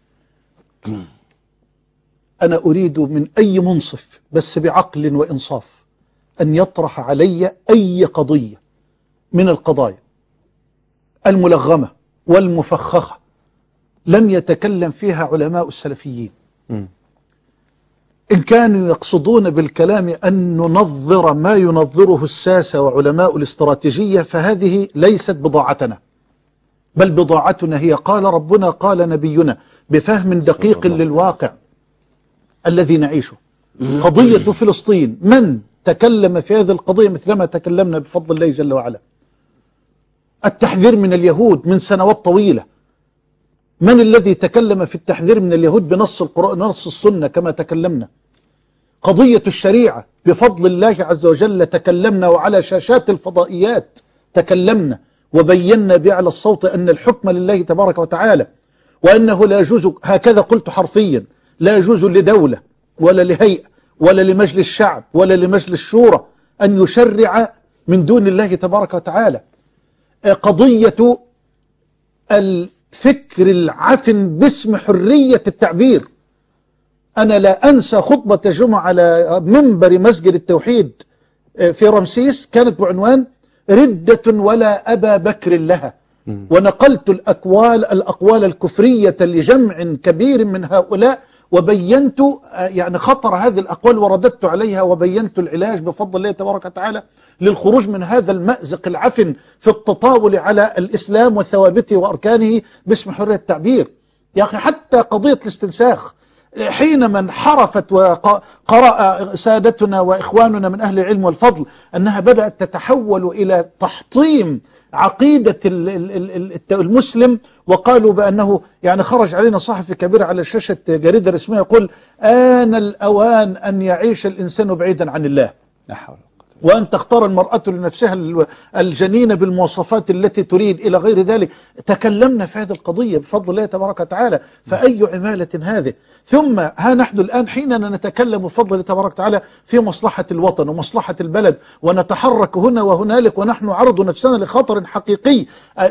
D: أنا أريد من أي منصف بس بعقل وإنصاف أن يطرح علي أي قضية من القضايا الملغمة والمفخخة لم يتكلم فيها علماء السلفيين.
B: مم.
D: إن كانوا يقصدون بالكلام أن ننظر ما ينظره الساسة وعلماء الاستراتيجية فهذه ليست بضاعتنا، بل بضاعتنا هي قال ربنا قال نبينا بفهم دقيق للواقع الذي نعيشه. قضية فلسطين، من تكلم في هذه القضية مثلما تكلمنا بفضل الله جل وعلا؟ التحذير من اليهود من سنوات طويلة، من الذي تكلم في التحذير من اليهود بنص القرآن ونص السنة كما تكلمنا؟ قضية الشريعة بفضل الله عز وجل تكلمنا، وعلى شاشات الفضائيات تكلمنا وبينا بأعلى الصوت أن الحكم لله تبارك وتعالى، وأنه لا يجوز، هكذا قلت حرفيا، لا يجوز لدولة ولا لهيئة ولا لمجلس الشعب ولا لمجلس الشورى أن يشرع من دون الله تبارك وتعالى. قضية الفكر العفن باسم حرية التعبير. أنا لا أنسى خطبة جمعة على منبر مسجد التوحيد في رمسيس كانت بعنوان ردة ولا أبا بكر لها، ونقلت الأقوال الأقوال الكفرية لجمع كبير من هؤلاء وبينت يعني خطر هذه الأقوال ورددت عليها وبينت العلاج بفضل الله تبارك وتعالى للخروج من هذا المأزق العفن في التطاول على الإسلام وثوابته وأركانه باسم حرية التعبير. يا أخي حتى قضية الاستنساخ حينما انحرفت وقرأ سادتنا وإخواننا من أهل العلم والفضل أنها بدأت تتحول إلى تحطيم عقيدة المسلم، وقالوا بأنه يعني خرج علينا صحفي كبير على شاشة جريدة رسمية يقول آن الأوان أن يعيش الإنسان بعيدا عن الله،
B: لا حول
D: وأن تختار المرأة لنفسها الجنين بالمواصفات التي تريد إلى غير ذلك. تكلمنا في هذه القضية بفضل الله تبارك وتعالى، فأي عمالة هذه؟ ثم ها نحن الآن حيننا نتكلم بفضل الله تبارك وتعالى في مصلحة الوطن ومصلحة البلد ونتحرك هنا وهنالك ونحن عرض نفسنا لخطر حقيقي.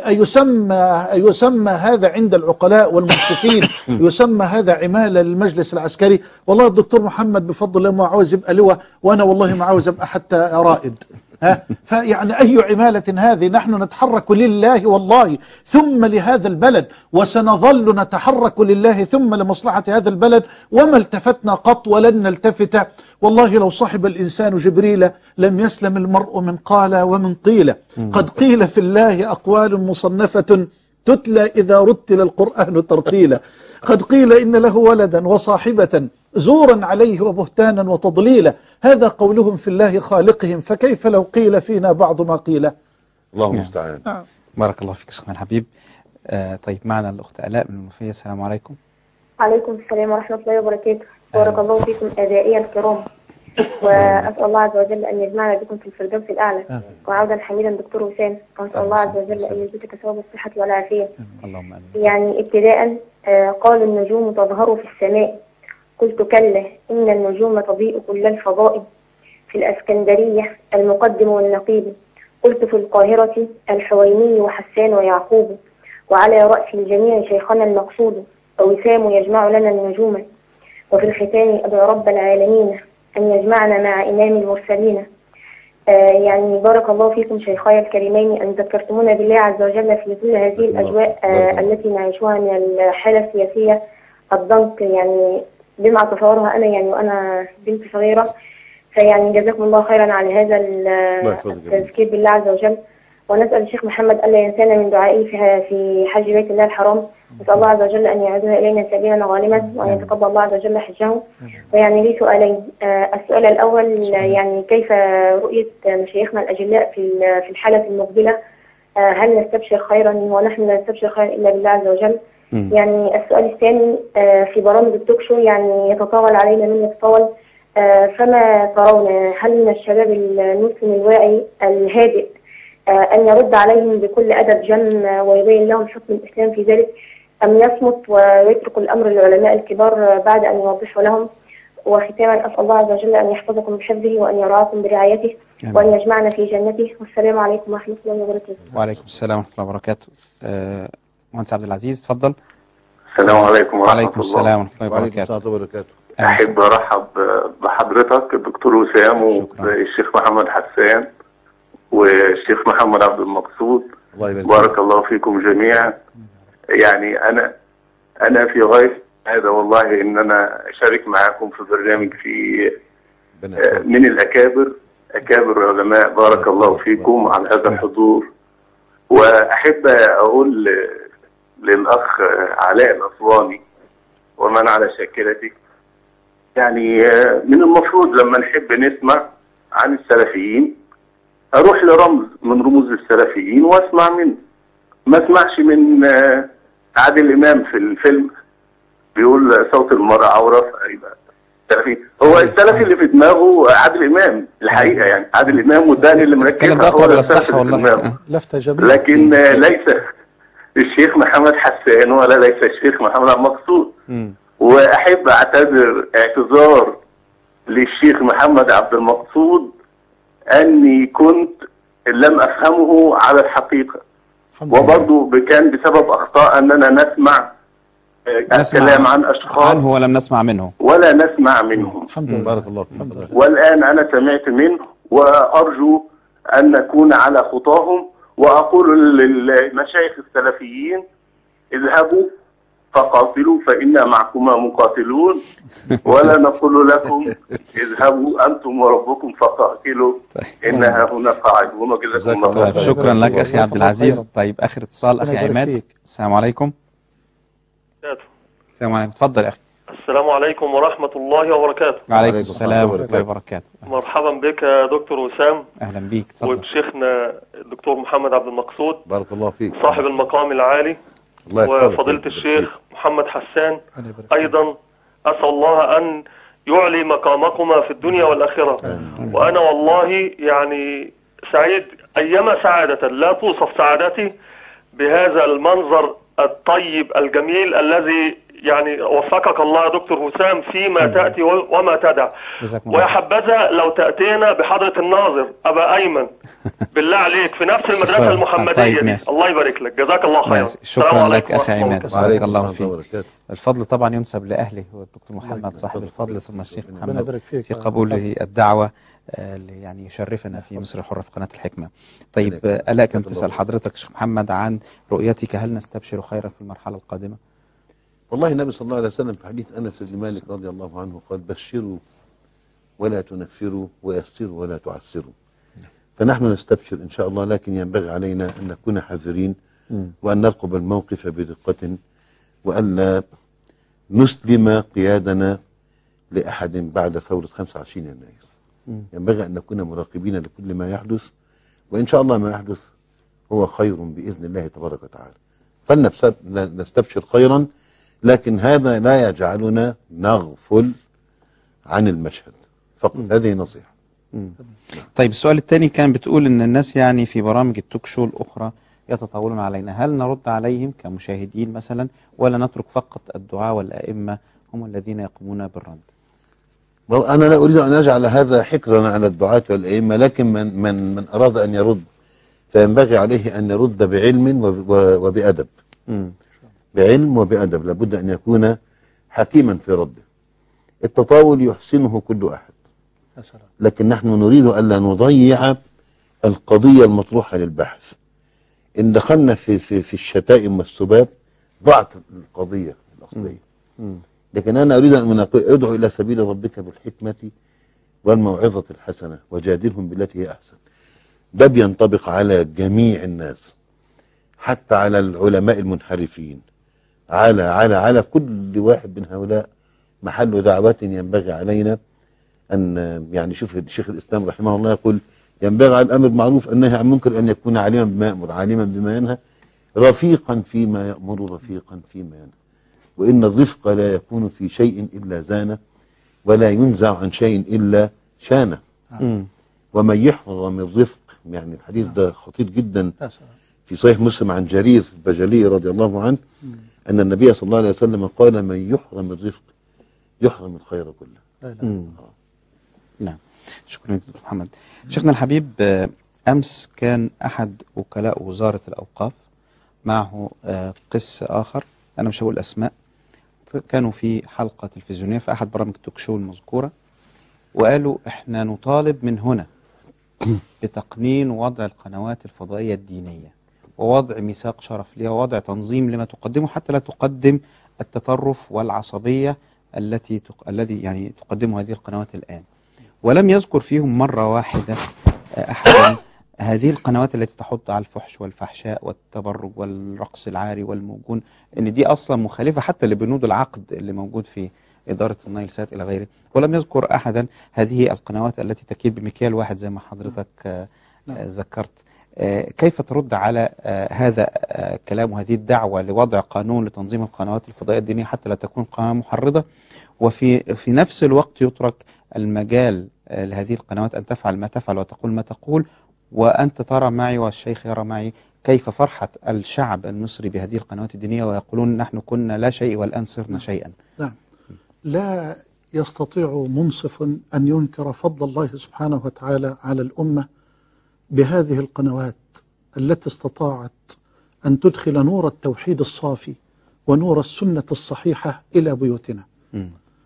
D: أيسمى يسمى هذا عند العقلاء والمنصفين يسمى هذا عمالة للمجلس العسكري؟ والله الدكتور محمد بفضل الله ما عاوز يبقى لواء، وأنا والله ما عاوز أبقى حتى رائد. ها فيعني أي عمالة هذه؟ نحن نتحرك لله والله ثم لهذا البلد، وسنظل نتحرك لله ثم لمصلحة هذا البلد، وما التفتنا قط ولن نلتفت. والله لو صحب الإنسان جبريل لم يسلم المرء من قال ومن قيل. قد قيل في الله أقوال مصنفة تتلى إذا رتل القرآن ترتيلا. قد قيل إن له ولدا وصاحبة زورا عليه وبهتانا وتضليلا. هذا قولهم في الله خالقهم، فكيف لو قيل فينا بعض ما قيل؟
C: الله المستعان.
B: نعم. بارك الله فيك شيخنا الحبيب. آه طيب معنا الأخت آلاء من المنوفية. السلام عليكم.
F: عليكم السلام ورحمة الله وبركاته. بارك الله فيكم أعزائي الكرام. وأسأل الله عز وجل أن يجمعنا بكم في الفردوس الأعلى. وعودا حميدا دكتور وسام، وأسأل الله عز وجل أن يزيدك ثواب الصحة والعافية.
B: اللهم آمين.
F: يعني ابتداء آه قال النجوم تظهر في السماء، قلت كلا إن النجوم تضيء كل الفضاء. في الأسكندرية المقدم والنقيب، قلت في القاهرة الحويني وحسان ويعقوب. وعلى رأس الجميع شيخنا المقصود، ووسام يجمع لنا النجوم. وفي الختام أدعو رب العالمين أن يجمعنا مع إمام المرسلين. آه يعني بارك الله فيكم شيخاي الكريمين أن ذكرتمونا بالله عز وجل في كل هذه الأجواء آه التي نعيشها من الحالة السياسية الضنك، يعني بما أتصورها أنا يعني وأنا بنت صغيرة. فيعني جزاكم الله خيرا على هذا التذكير بالله عز وجل. ونسأل الشيخ محمد ألا ينسانا من دعائه في حج بيت الله الحرام. نسأل الله عز وجل أن يعودها إلينا سبيلا غانما، وأن يتقبل الله عز وجل حجه. ويعني لي سؤالين. السؤال الأول يعني كيف رؤية مشايخنا الأجلاء في في الحالة المقبلة؟ هل نستبشر خيرا ونحن لا نستبشر خيرا إلا بالله عز وجل؟ يعني السؤال الثاني في برامج التوك شو يعني يتطاول علينا من يتطاول، فما ترون هل من الشباب المسلم الواعي الهادئ أن يرد عليهم بكل أدب جم ويبين لهم حكم الإسلام في ذلك، أم يصمت ويترك الأمر للعلماء الكبار بعد أن يوضحوا لهم؟ وختاما أسأل الله عز وجل أن يحفظكم بحفظه وأن يرعاكم برعايته وأن يجمعنا في جنته. والسلام عليكم ورحمة الله وبركاته.
B: وعليكم السلام ورحمة الله وبركاته. أه مهندس عبد العزيز تفضل.
I: السلام عليكم ورحمة الله.
B: وعليكم السلام ورحمة الله وبركاته.
C: وبركاته.
I: أحب أرحب بحضرتك الدكتور وسام والشيخ محمد حسان والشيخ محمد عبد المقصود، بارك الله فيكم جميعا. يعني أنا أنا في غاية هذا والله إن أنا أشارك معكم في برنامج في من الأكابر أكابر علماء، بارك الله فيكم على هذا الحضور. وأحب أقول للأخ علاء الأسواني ومن على شاكلته، يعني من المفروض لما نحب نسمع عن السلفيين اروح لرمز من رموز السلفيين واسمع منه، ما اسمعش من عادل امام في الفيلم بيقول صوت المرأة عورة. يبقى سلفي هو السلفي اللي في دماغه عادل امام الحقيقة، يعني عادل امام والداني اللي مركز هو السلفي في دماغه، لكن ليس الشيخ محمد حسان ولا ليس الشيخ محمد عبد المقصود. واحب اعتذر اعتذار للشيخ محمد عبد المقصود اني كنت لم افهمه على الحقيقة، وبرضه كان بسبب اخطاء اننا نسمع الكلام عن اشخاص
B: عنه ولم نسمع منه
I: ولا نسمع منهم.
C: الحمد لله. بارك الله فيك.
I: والان انا سمعت منه وارجو ان نكون على خطاهم، واقول للمشايخ السلفيين اذهبوا فقاتلوا فإنا معكما مقاتلون، ولا نقول لكم اذهبوا أنتم وربكم فقاتلوا إنها هنا قاعدون. وجزاكم الله خيرا.
B: شكرا لك أخي عبد العزيز. طيب آخر اتصال أخي عماد. السلام عليكم. السلام عليكم. تفضل يا أخي.
J: السلام عليكم ورحمة الله وبركاته.
B: وعليكم السلام ورحمة الله وبركاته.
J: مرحبا بك يا دكتور وسام.
B: أهلا بيك. تفضل.
J: وبشيخنا الدكتور محمد عبد المقصود،
C: بارك الله فيك،
J: صاحب المقام العالي، وفضيلة الشيخ محمد حسان أيضا. أسأل الله أن يعلي مقامكما في الدنيا والآخرة. وأنا والله يعني سعيد أيما سعادة لا توصف سعادتي بهذا المنظر الطيب الجميل الذي يعني وفقك الله يا دكتور وسام فيما تأتي وما تدع. ويا حبذا لو تأتينا بحضرة الناظر أبا أيمن بالله عليك في نفس المدرسة المحمدية دي. الله يبارك لك، جزاك الله خير.
B: شكرا لك أخي عماد، بارك الله فيك. الفضل طبعا ينسب لأهله، والدكتور محمد صاحب الفضل ثم الشيخ محمد في قبوله الدعوة اللي يعني يشرفنا في مصر الحرة في قناة الحكمة. طيب ألا كنت تسأل حضرتك شيخ محمد عن رؤيتك، هل نستبشر خيرا في المرحلة القادمة؟
C: والله النبي صلى الله عليه وسلم في حديث أنس بن مالك رضي الله عنه قال بشروا ولا تنفروا ويسروا ولا تعسروا. فنحن نستبشر إن شاء الله، لكن ينبغي علينا أن نكون حذرين وأن نرقب الموقف بدقة، وأن نسلم قيادنا لأحد بعد ثورة خمسة وعشرين يناير. ينبغي أن نكون مراقبين لكل ما يحدث، وإن شاء الله ما يحدث هو خير بإذن الله تبارك وتعالى. فلنستبشر خيرا، لكن هذا لا يجعلنا نغفل عن المشهد. فقط. هذه نصيحة.
B: مم. طيب السؤال الثاني كان بتقول ان الناس يعني في برامج التوك شو الاخرى يتطاولون علينا، هل نرد عليهم كمشاهدين مثلا ولا نترك فقط الدعاء والائمه هم الذين يقومون بالرد؟
C: أنا لا أريد أن أجعل هذا حكرا على الدعاة والأئمة، لكن من من من أراد أن يرد فينبغي عليه أن يرد بعلم وبأدب.
B: م.
C: بعلم وبأدب، لابد أن يكون حكيما في رده. التطاول يحسنه كل أحد، لكن نحن نريد ألا نضيع القضية المطروحة للبحث. إن دخلنا في في في الشتائم والسباب ضاعت القضية الأصلية.
B: م.
C: لكن أنا أريد أن أدعو إلى سبيل ربك بالحكمة والموعظة الحسنة وجادلهم بالتي هي أحسن. ده بينطبق على جميع الناس، حتى على العلماء المنحرفين، على على على كل واحد من هؤلاء محل دعوة. ينبغي علينا أن يعني شوف الشيخ الإسلام رحمه الله يقول ينبغي على الأمر بالمعروف النهي عن المنكر أن يكون عالما بما يأمر عالما بما ينهى رفيقا فيما يأمر رفيقا فيما ينهى. وإن الرفق لا يكون في شيء إلا زانه ولا ينزع عن شيء إلا شانه.
B: م.
C: ومن يحفظ من رفق، يعني الحديث ده خطير جدا في صحيح مسلم عن جرير البجلي رضي الله عنه أن النبي صلى الله عليه وسلم قال من يحرم الرفق يحرم الخير كله.
B: آه. نعم، شكرا دكتور محمد. شيخنا الحبيب، أمس كان أحد وكلاء وزارة الأوقاف معه قس آخر، أنا مش هقول أسماء، كانوا في حلقة تلفزيونية في أحد برامج التوك شو المذكورة، وقالوا إحنا نطالب من هنا بتقنين وضع القنوات الفضائية الدينية ووضع ميثاق شرف لها ووضع تنظيم لما تقدمه، حتى لا تقدم التطرف والعصبية التي تق... الذي يعني تقدمه هذه القنوات الآن. ولم يذكر فيهم مرة واحدة أحد هذه القنوات التي تحض على الفحش والفحشاء والتبرج والرقص العاري والموجون، ان دي اصلا مخالفة حتى لبنود العقد اللي موجود في إدارة النايل سات إلى غيره. ولم يذكر أحدا هذه القنوات التي تكيل بمكيال واحد زي ما حضرتك آه ذكرت. آه كيف ترد على آه هذا الكلام وهذه الدعوة لوضع قانون لتنظيم القنوات الفضائية الدينية حتى لا تكون قناة محرضة، وفي في نفس الوقت يترك المجال آه لهذه القنوات أن تفعل ما تفعل وتقول ما تقول، وأنت ترى معي والشيخ يرى معي كيف فرحة الشعب المصري بهذه القنوات الدينية ويقولون نحن كنا لا شيء والآن صرنا شيئا.
D: نعم، لا يستطيع منصف أن ينكر فضل الله سبحانه وتعالى على الأمة بهذه القنوات التي استطاعت أن تدخل نور التوحيد الصافي ونور السنة الصحيحة إلى بيوتنا. م.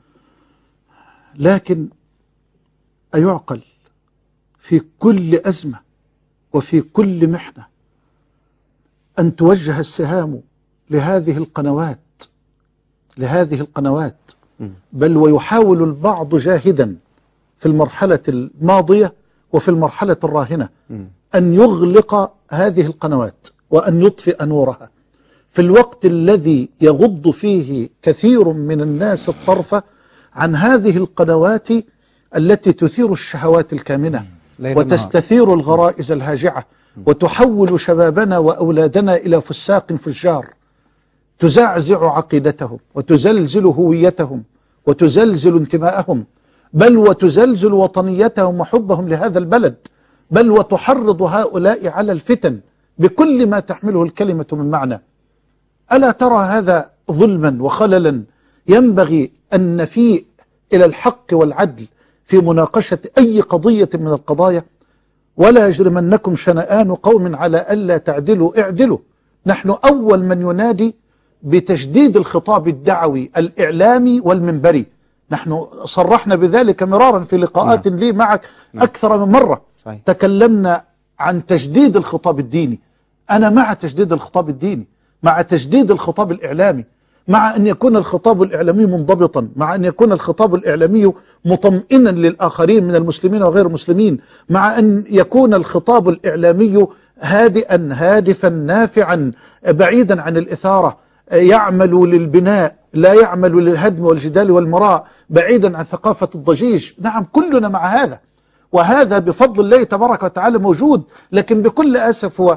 D: لكن أيعقل في كل أزمة وفي كل محنة أن توجه السهام لهذه القنوات لهذه القنوات بل ويحاول البعض جاهدا في المرحلة الماضية وفي المرحلة الراهنة أن يغلق هذه القنوات وأن يطفئ نورها في الوقت الذي يغض فيه كثير من الناس الطرف عن هذه القنوات التي تثير الشهوات الكامنة وتستثير الغرائز الهاجعة وتحول شبابنا وأولادنا إلى فساق فجار تزعزع عقيدتهم وتزلزل هويتهم وتزلزل انتماءهم، بل وتزلزل وطنيتهم وحبهم لهذا البلد، بل وتحرض هؤلاء على الفتن بكل ما تحمله الكلمة من معنى. ألا ترى هذا ظلما وخللا ينبغي أن نفيء إلى الحق والعدل في مناقشة أي قضية من القضايا؟ ولا يجرمنكم شنآن قوم على ألا تعدلوا اعدلوا. نحن أول من ينادي بتجديد الخطاب الدعوي الإعلامي والمنبري، نحن صرحنا بذلك مرارا في لقاءات نعم. لي معك نعم. أكثر من مرة صحيح. تكلمنا عن تجديد الخطاب الديني. أنا مع تجديد الخطاب الديني، مع تجديد الخطاب الإعلامي، مع أن يكون الخطاب الإعلامي منضبطا، مع أن يكون الخطاب الإعلامي مطمئنا للآخرين من المسلمين وغير المسلمين، مع أن يكون الخطاب الإعلامي هادئا هادفا نافعا بعيدا عن الإثارة، يعمل للبناء لا يعمل للهدم والجدال والمراء، بعيدا عن ثقافة الضجيج. نعم كلنا مع هذا، وهذا بفضل الله تبارك وتعالى موجود. لكن بكل أسف هو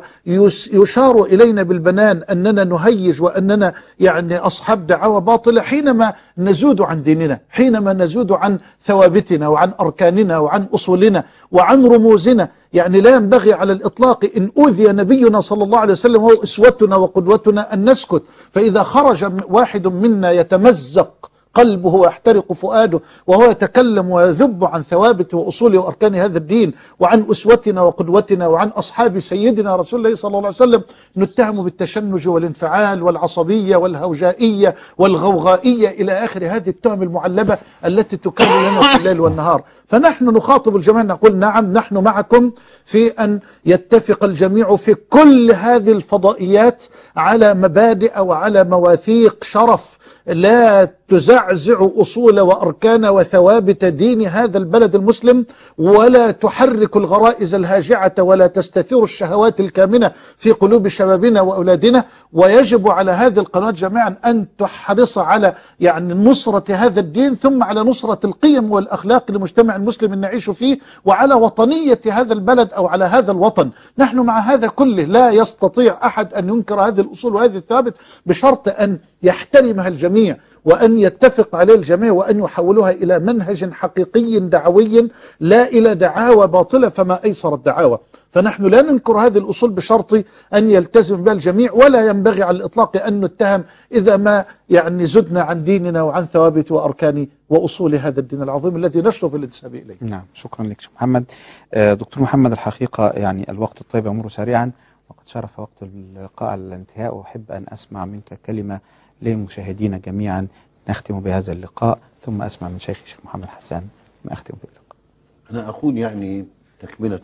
D: يشار إلينا بالبنان أننا نهيج وأننا يعني أصحاب دعوة باطلة حينما نزود عن ديننا، حينما نزود عن ثوابتنا وعن أركاننا وعن أصولنا وعن رموزنا. يعني لا ينبغي على الإطلاق إن أوذي نبينا صلى الله عليه وسلم وهو أسوتنا وقدوتنا أن نسكت. فإذا خرج واحد منا يتمزق قلبه ويحترق فؤاده وهو يتكلم ويذب عن ثوابت وأصول وأركان هذا الدين وعن أسوتنا وقدوتنا وعن أصحاب سيدنا رسول الله صلى الله عليه وسلم، نتهم بالتشنج والانفعال والعصبية والهوجائية والغوغائية إلى آخر هذه التهم المعلبة التي تكرر لنا في الليل والنهار. فنحن نخاطب الجميع نقول نعم نحن معكم في أن يتفق الجميع في كل هذه الفضائيات على مبادئ وعلى مواثيق شرف لا تزعزع أصول وأركان وثوابت دين هذا البلد المسلم، ولا تحرك الغرائز الهاجعة ولا تستثير الشهوات الكامنة في قلوب شبابنا وأولادنا. ويجب على هذه القنوات جميعا أن تحرص على يعني نصرة هذا الدين، ثم على نصرة القيم والأخلاق لمجتمع المسلم نعيش فيه، وعلى وطنية هذا البلد أو على هذا الوطن. نحن مع هذا كله، لا يستطيع أحد أن ينكر هذه الأصول وهذه الثوابت بشرط أن يحترمها الجميع وأن يتفق عليه الجميع وأن يحولوها إلى منهج حقيقي دعوي لا إلى دعاوى باطلة فما أيسر الدعاوى. فنحن لا ننكر هذه الأصول بشرط أن يلتزم بها الجميع، ولا ينبغي على الإطلاق أن نتهم إذا ما يعني زدنا عن ديننا وعن ثوابت وأركان وأصول هذا الدين العظيم الذي نشرف الانتساب إليه.
B: نعم، شكرا لك شيخ محمد. دكتور محمد، الحقيقة يعني الوقت الطيب يمر سريعا وقد شرف وقت اللقاء على الانتهاء، وأحب أن أسمع منك كلمة للمشاهدين جميعا نختم بهذا اللقاء، ثم أسمع من شيخ الشيخ محمد حسان ما أختم باللقاء.
C: أنا أقول يعني تكملة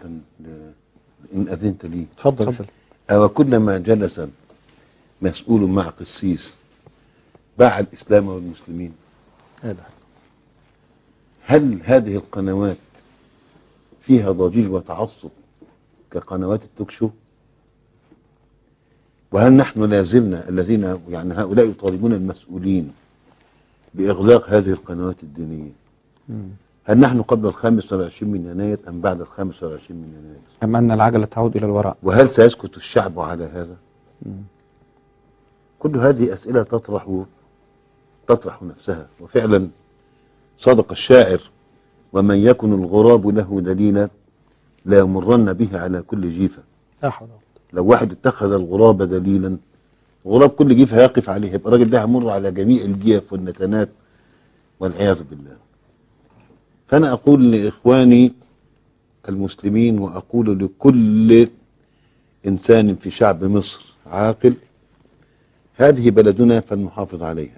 C: إن أذنت لي.
D: تفضل.
C: أو كلما جلس مسؤول مع قسيس باع الإسلام والمسلمين؟
D: هذا
C: هل هذه القنوات فيها ضجيج وتعصب كقنوات التوكشو؟ وهل نحن لازلنا الذين يعني هؤلاء يطالبون المسؤولين بإغلاق هذه القنوات الدينية؟ هل نحن قبل الخامس والعشرين من يناير أم بعد الخامس والعشرين من يناير؟
B: أم أن العجلة تعود إلى الوراء؟
C: وهل سيسكت الشعب على هذا؟ مم. كل هذه أسئلة تطرح تطرح نفسها. وفعلا صدق الشاعر: ومن يكن الغراب له دليلا لا يمرن به على كل جيفة. لو واحد اتخذ الغراب دليلا، الغراب كل جيفة يقف عليه، يبقى الراجل ده هيمر على جميع الجيف والنتنات والعياذ بالله. فأنا أقول لإخواني المسلمين وأقول لكل إنسان في شعب مصر عاقل: هذه بلدنا فلنحافظ عليها،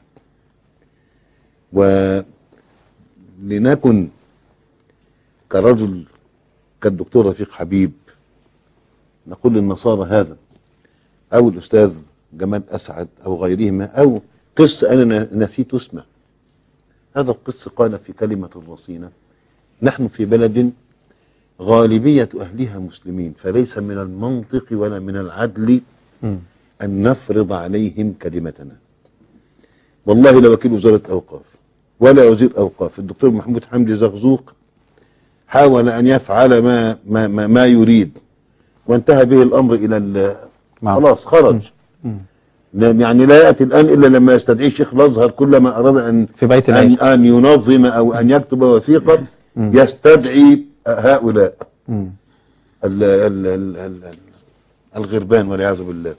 C: ولنكن كرجل كالدكتور رفيق حبيب نقول للنصارى هذا، أو الأستاذ جمال أسعد أو غيرهما، أو قس أنا نسيت اسمه، هذا القس قال في كلمة الرصينة: نحن في بلد غالبية أهلها مسلمين، فليس من المنطق ولا من العدل أن نفرض عليهم كلمتنا. والله لو وكيل وزارة أوقاف ولا وزير أوقاف الدكتور محمود حمدي زغزوق حاول أن يفعل ما, ما, ما, ما يريد، وانتهى به الأمر إلى خلاص خرج. يعني لا يأتي الآن إلا لما يستدعي شيخ الأزهر كلما أراد أن,
B: في بيت
C: أن, أن ينظم أو أن يكتب وثيقة يستدعي هؤلاء ال ال ال ال الغربان والعياذ بالله.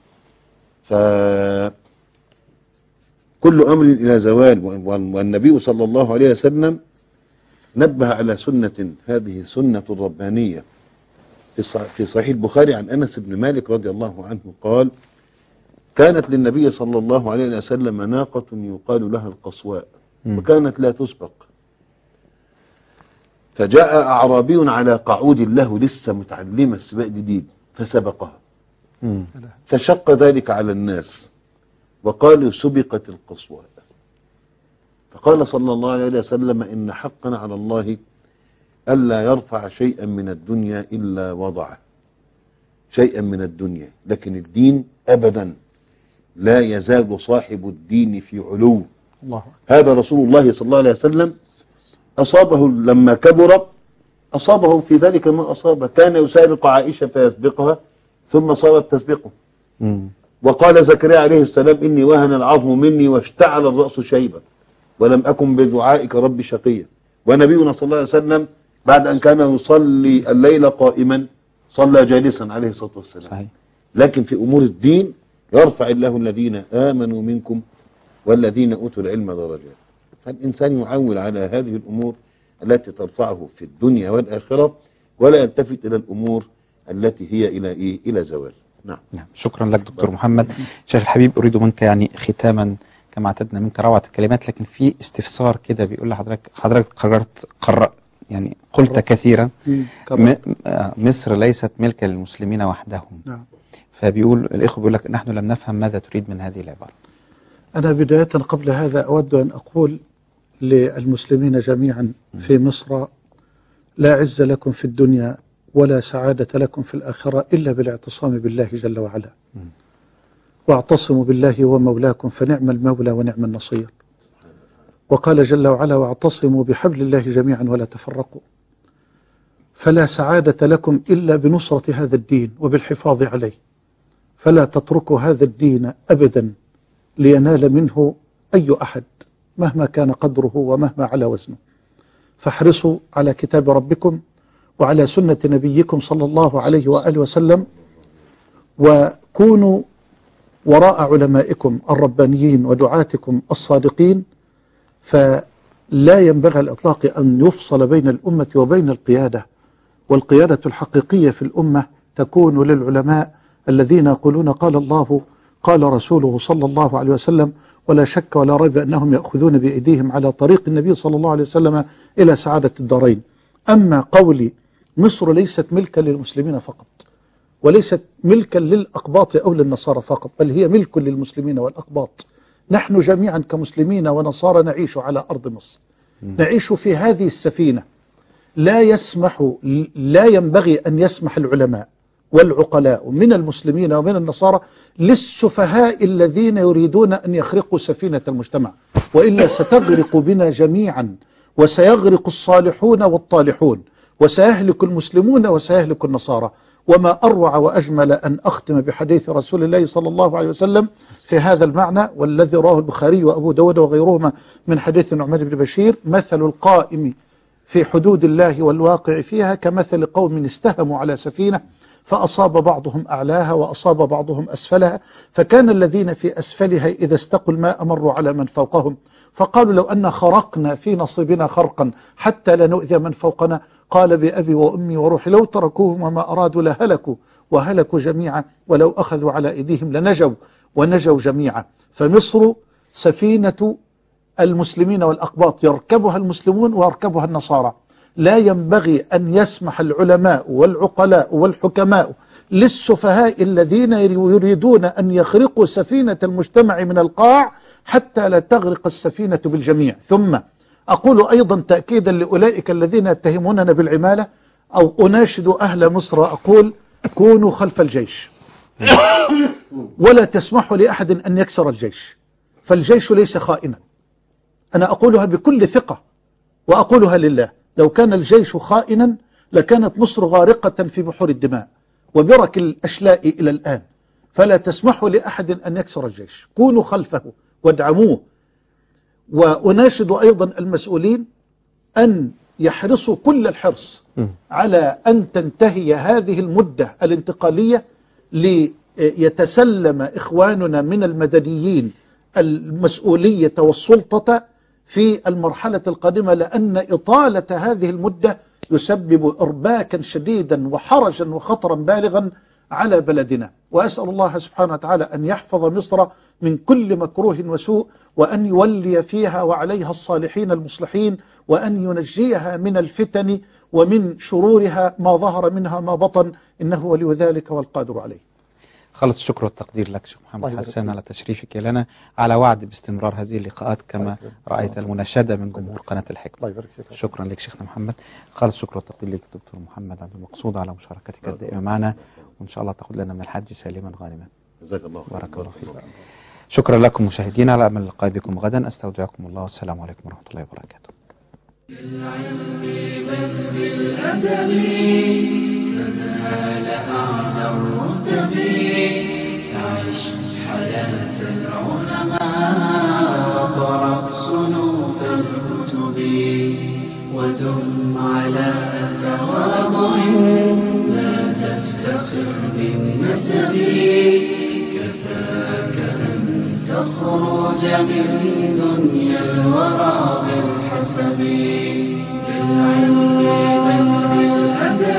C: فكل أمر إلى زوال. والنبي صلى الله عليه وسلم نبه على سنة، هذه سنة ربانية، في صحيح البخاري عن أنس بن مالك رضي الله عنه قال: كانت للنبي صلى الله عليه وسلم ناقة يقال لها القصواء، وكانت لا تسبق، فجاء أعرابي على قعود له لسه متعلمة السباق جديد فسبقها، فشق ذلك على الناس وقالوا: سبقت القصواء. فقال صلى الله عليه وسلم: إن حقا على الله ألا يرفع شيئا من الدنيا إلا وضعه، شيئا من الدنيا، لكن الدين أبدا لا يزال صاحب الدين في علو. الله. هذا رسول الله صلى الله عليه وسلم أصابه لما كبر أصابه في ذلك ما أصابه. كان يسابق عائشة فيسبقها ثم صارت تسبقه.
B: مم.
C: وقال زكريا عليه السلام إني وهن العظم مني واشتعل الرأس شيبا ولم أكن بدعائك ربي شقيا. ونبينا صلى الله عليه وسلم بعد أن كان يصلي الليل قائما صلى جالسا عليه الصلاة والسلام.
B: صحيح.
C: لكن في أمور الدين يرفع الله الذين آمنوا منكم والذين أوتوا العلم درجات. فالإنسان يعول على هذه الأمور التي ترفعه في الدنيا والآخرة ولا يلتفت إلى الأمور التي هي إلى إيه؟ إلى زوال. نعم.
B: نعم. شكرا لك دكتور محمد. شيخ الحبيب، أريد منك يعني ختاما كما اعتدنا منك روعة الكلمات، لكن في استفسار كده بيقول لحضرتك، حضرتك قررت قرأ يعني قلت كثيرا م... مصر ليست ملكا للمسلمين وحدهم.
D: نعم.
B: فبيقول الإخوة بيقول لك نحن لم نفهم ماذا تريد من هذه العبارة.
D: أنا بداية قبل هذا أود أن أقول للمسلمين جميعا في مصر: لا عز لكم في الدنيا ولا سعادة لكم في الآخرة إلا بالاعتصام بالله جل وعلا. م. واعتصموا بالله هو مولاكم فنعم المولى ونعم النصير. وقال جل وعلا: واعتصموا بحبل الله جميعا ولا تفرقوا. فلا سعادة لكم إلا بنصرة هذا الدين وبالحفاظ عليه، فلا تتركوا هذا الدين أبدا لينال منه أي أحد مهما كان قدره ومهما على وزنه. فاحرصوا على كتاب ربكم وعلى سنة نبيكم صلى الله عليه وآله وسلم، وكونوا وراء علمائكم الربانيين ودعاتكم الصادقين. فلا ينبغي الإطلاق أن يفصل بين الأمة وبين القيادة، والقيادة الحقيقية في الأمة تكون للعلماء الذين يقولون قال الله قال رسوله صلى الله عليه وسلم، ولا شك ولا ريب أنهم يأخذون بأيديهم على طريق النبي صلى الله عليه وسلم إلى سعادة الدارين. أما قولي مصر ليست ملكا للمسلمين فقط، وليست ملكا للأقباط أو للنصارى فقط، بل هي ملك للمسلمين والأقباط. نحن جميعا كمسلمين ونصارى نعيش على أرض مصر، نعيش في هذه السفينة. لا يسمح لا ينبغي أن يسمح العلماء والعقلاء من المسلمين ومن النصارى للسفهاء الذين يريدون أن يخرقوا سفينة المجتمع، وإلا ستغرق بنا جميعا، وسيغرق الصالحون والطالحون، وسيهلك المسلمون وسيهلك النصارى. وما أروع وأجمل أن أختم بحديث رسول الله صلى الله عليه وسلم في هذا المعنى، والذي رواه البخاري وأبو داود وغيرهما من حديث النعمان بن بشير: مثل القائم في حدود الله والواقع فيها كمثل قوم استهموا على سفينة فأصاب بعضهم أعلاها وأصاب بعضهم أسفلها، فكان الذين في أسفلها إذا استقوا الماء مروا على من فوقهم فقالوا لو أن خرقنا في نصيبنا خرقا حتى لا نؤذي من فوقنا، قال بأبي وأمي وروحي لو تركوهم وما أرادوا لهلكوا وهلكوا جميعا، ولو أخذوا على أيديهم لنجوا ونجوا جميعا. فمصر سفينة المسلمين والأقباط، يركبها المسلمون ويركبها النصارى. لا ينبغي أن يسمح العلماء والعقلاء والحكماء للسفهاء الذين يريدون أن يخرقوا سفينة المجتمع من القاع حتى لا تغرق السفينة بالجميع. ثم أقول أيضا تأكيدا لأولئك الذين يتهموننا بالعمالة، أو أناشد أهل مصر أقول: كونوا خلف الجيش ولا تسمحوا لأحد أن يكسر الجيش، فالجيش ليس خائنا. أنا أقولها بكل ثقة وأقولها لله: لو كان الجيش خائنا لكانت مصر غارقة في بحور الدماء وبرك الأشلاء إلى الآن. فلا تسمحوا لأحد أن يكسر الجيش، كونوا خلفه وادعموه. وأناشد أيضا المسؤولين أن يحرصوا كل الحرص على أن تنتهي هذه المدة الانتقالية ليتسلم إخواننا من المدنيين المسؤولية والسلطة في المرحلة القادمة، لأن إطالة هذه المدة يسبب إرباكا شديدا وحرجا وخطرا بالغا على بلدنا. وأسأل الله سبحانه وتعالى أن يحفظ مصر من كل مكروه وسوء، وأن يولي فيها وعليها الصالحين المصلحين، وأن ينجيها من الفتن ومن شرورها ما ظهر منها ما بطن، إنه ولي ذلك والقادر عليه.
B: خلص الشكر والتقدير لك شيخ محمد حسان على تشريفك لنا، على وعد باستمرار هذه اللقاءات كما رأيت المناشدة من جمهور قناة الحكمة. شكرا لك شيخنا محمد. خالص الشكر والتقدير لك دكتور محمد عبد المقصود على مشاركتك الدائمة معنا، وإن شاء الله تأخذ لنا من الحج سالما غانما.
C: جزاك الله خير.
B: بارك الله فيك. شكرا لكم مشاهدينا، على أمل اللقاء بكم غدا. أستودعكم الله والسلام عليكم ورحمة الله وبركاته.
A: بالعلم بل بالأدب تنال أعلى الرتب فعش حياة العلماء وقرأ صنوف الكتب ودم على تواضع لا تفتخر بالنسب كفاك أن تخرج من دنيا الورى بالحسب بالعلم بل بالأدب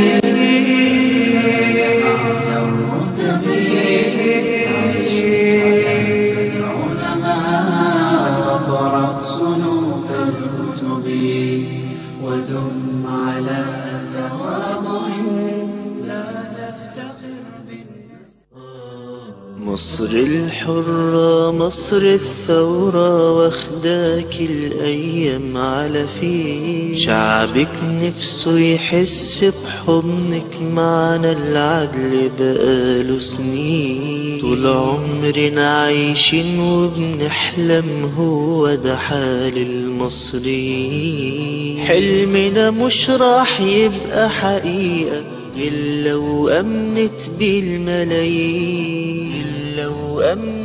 A: أعلى الرتب عيش حياة العلماء وقرأ صنوف الكتب ودم على تواضع لا تفتخر بالنسب. مصر الحرة مصر الثورة واخداك الأيام على فيه شعبك نفسه يحس بحضنك معنا العدل بقاله سنين طول عمرنا عايشين وبنحلم هو ده حال المصريين حلمنا مش راح يبقى حقيقة غير لو أمنت بالملايين لو أمنت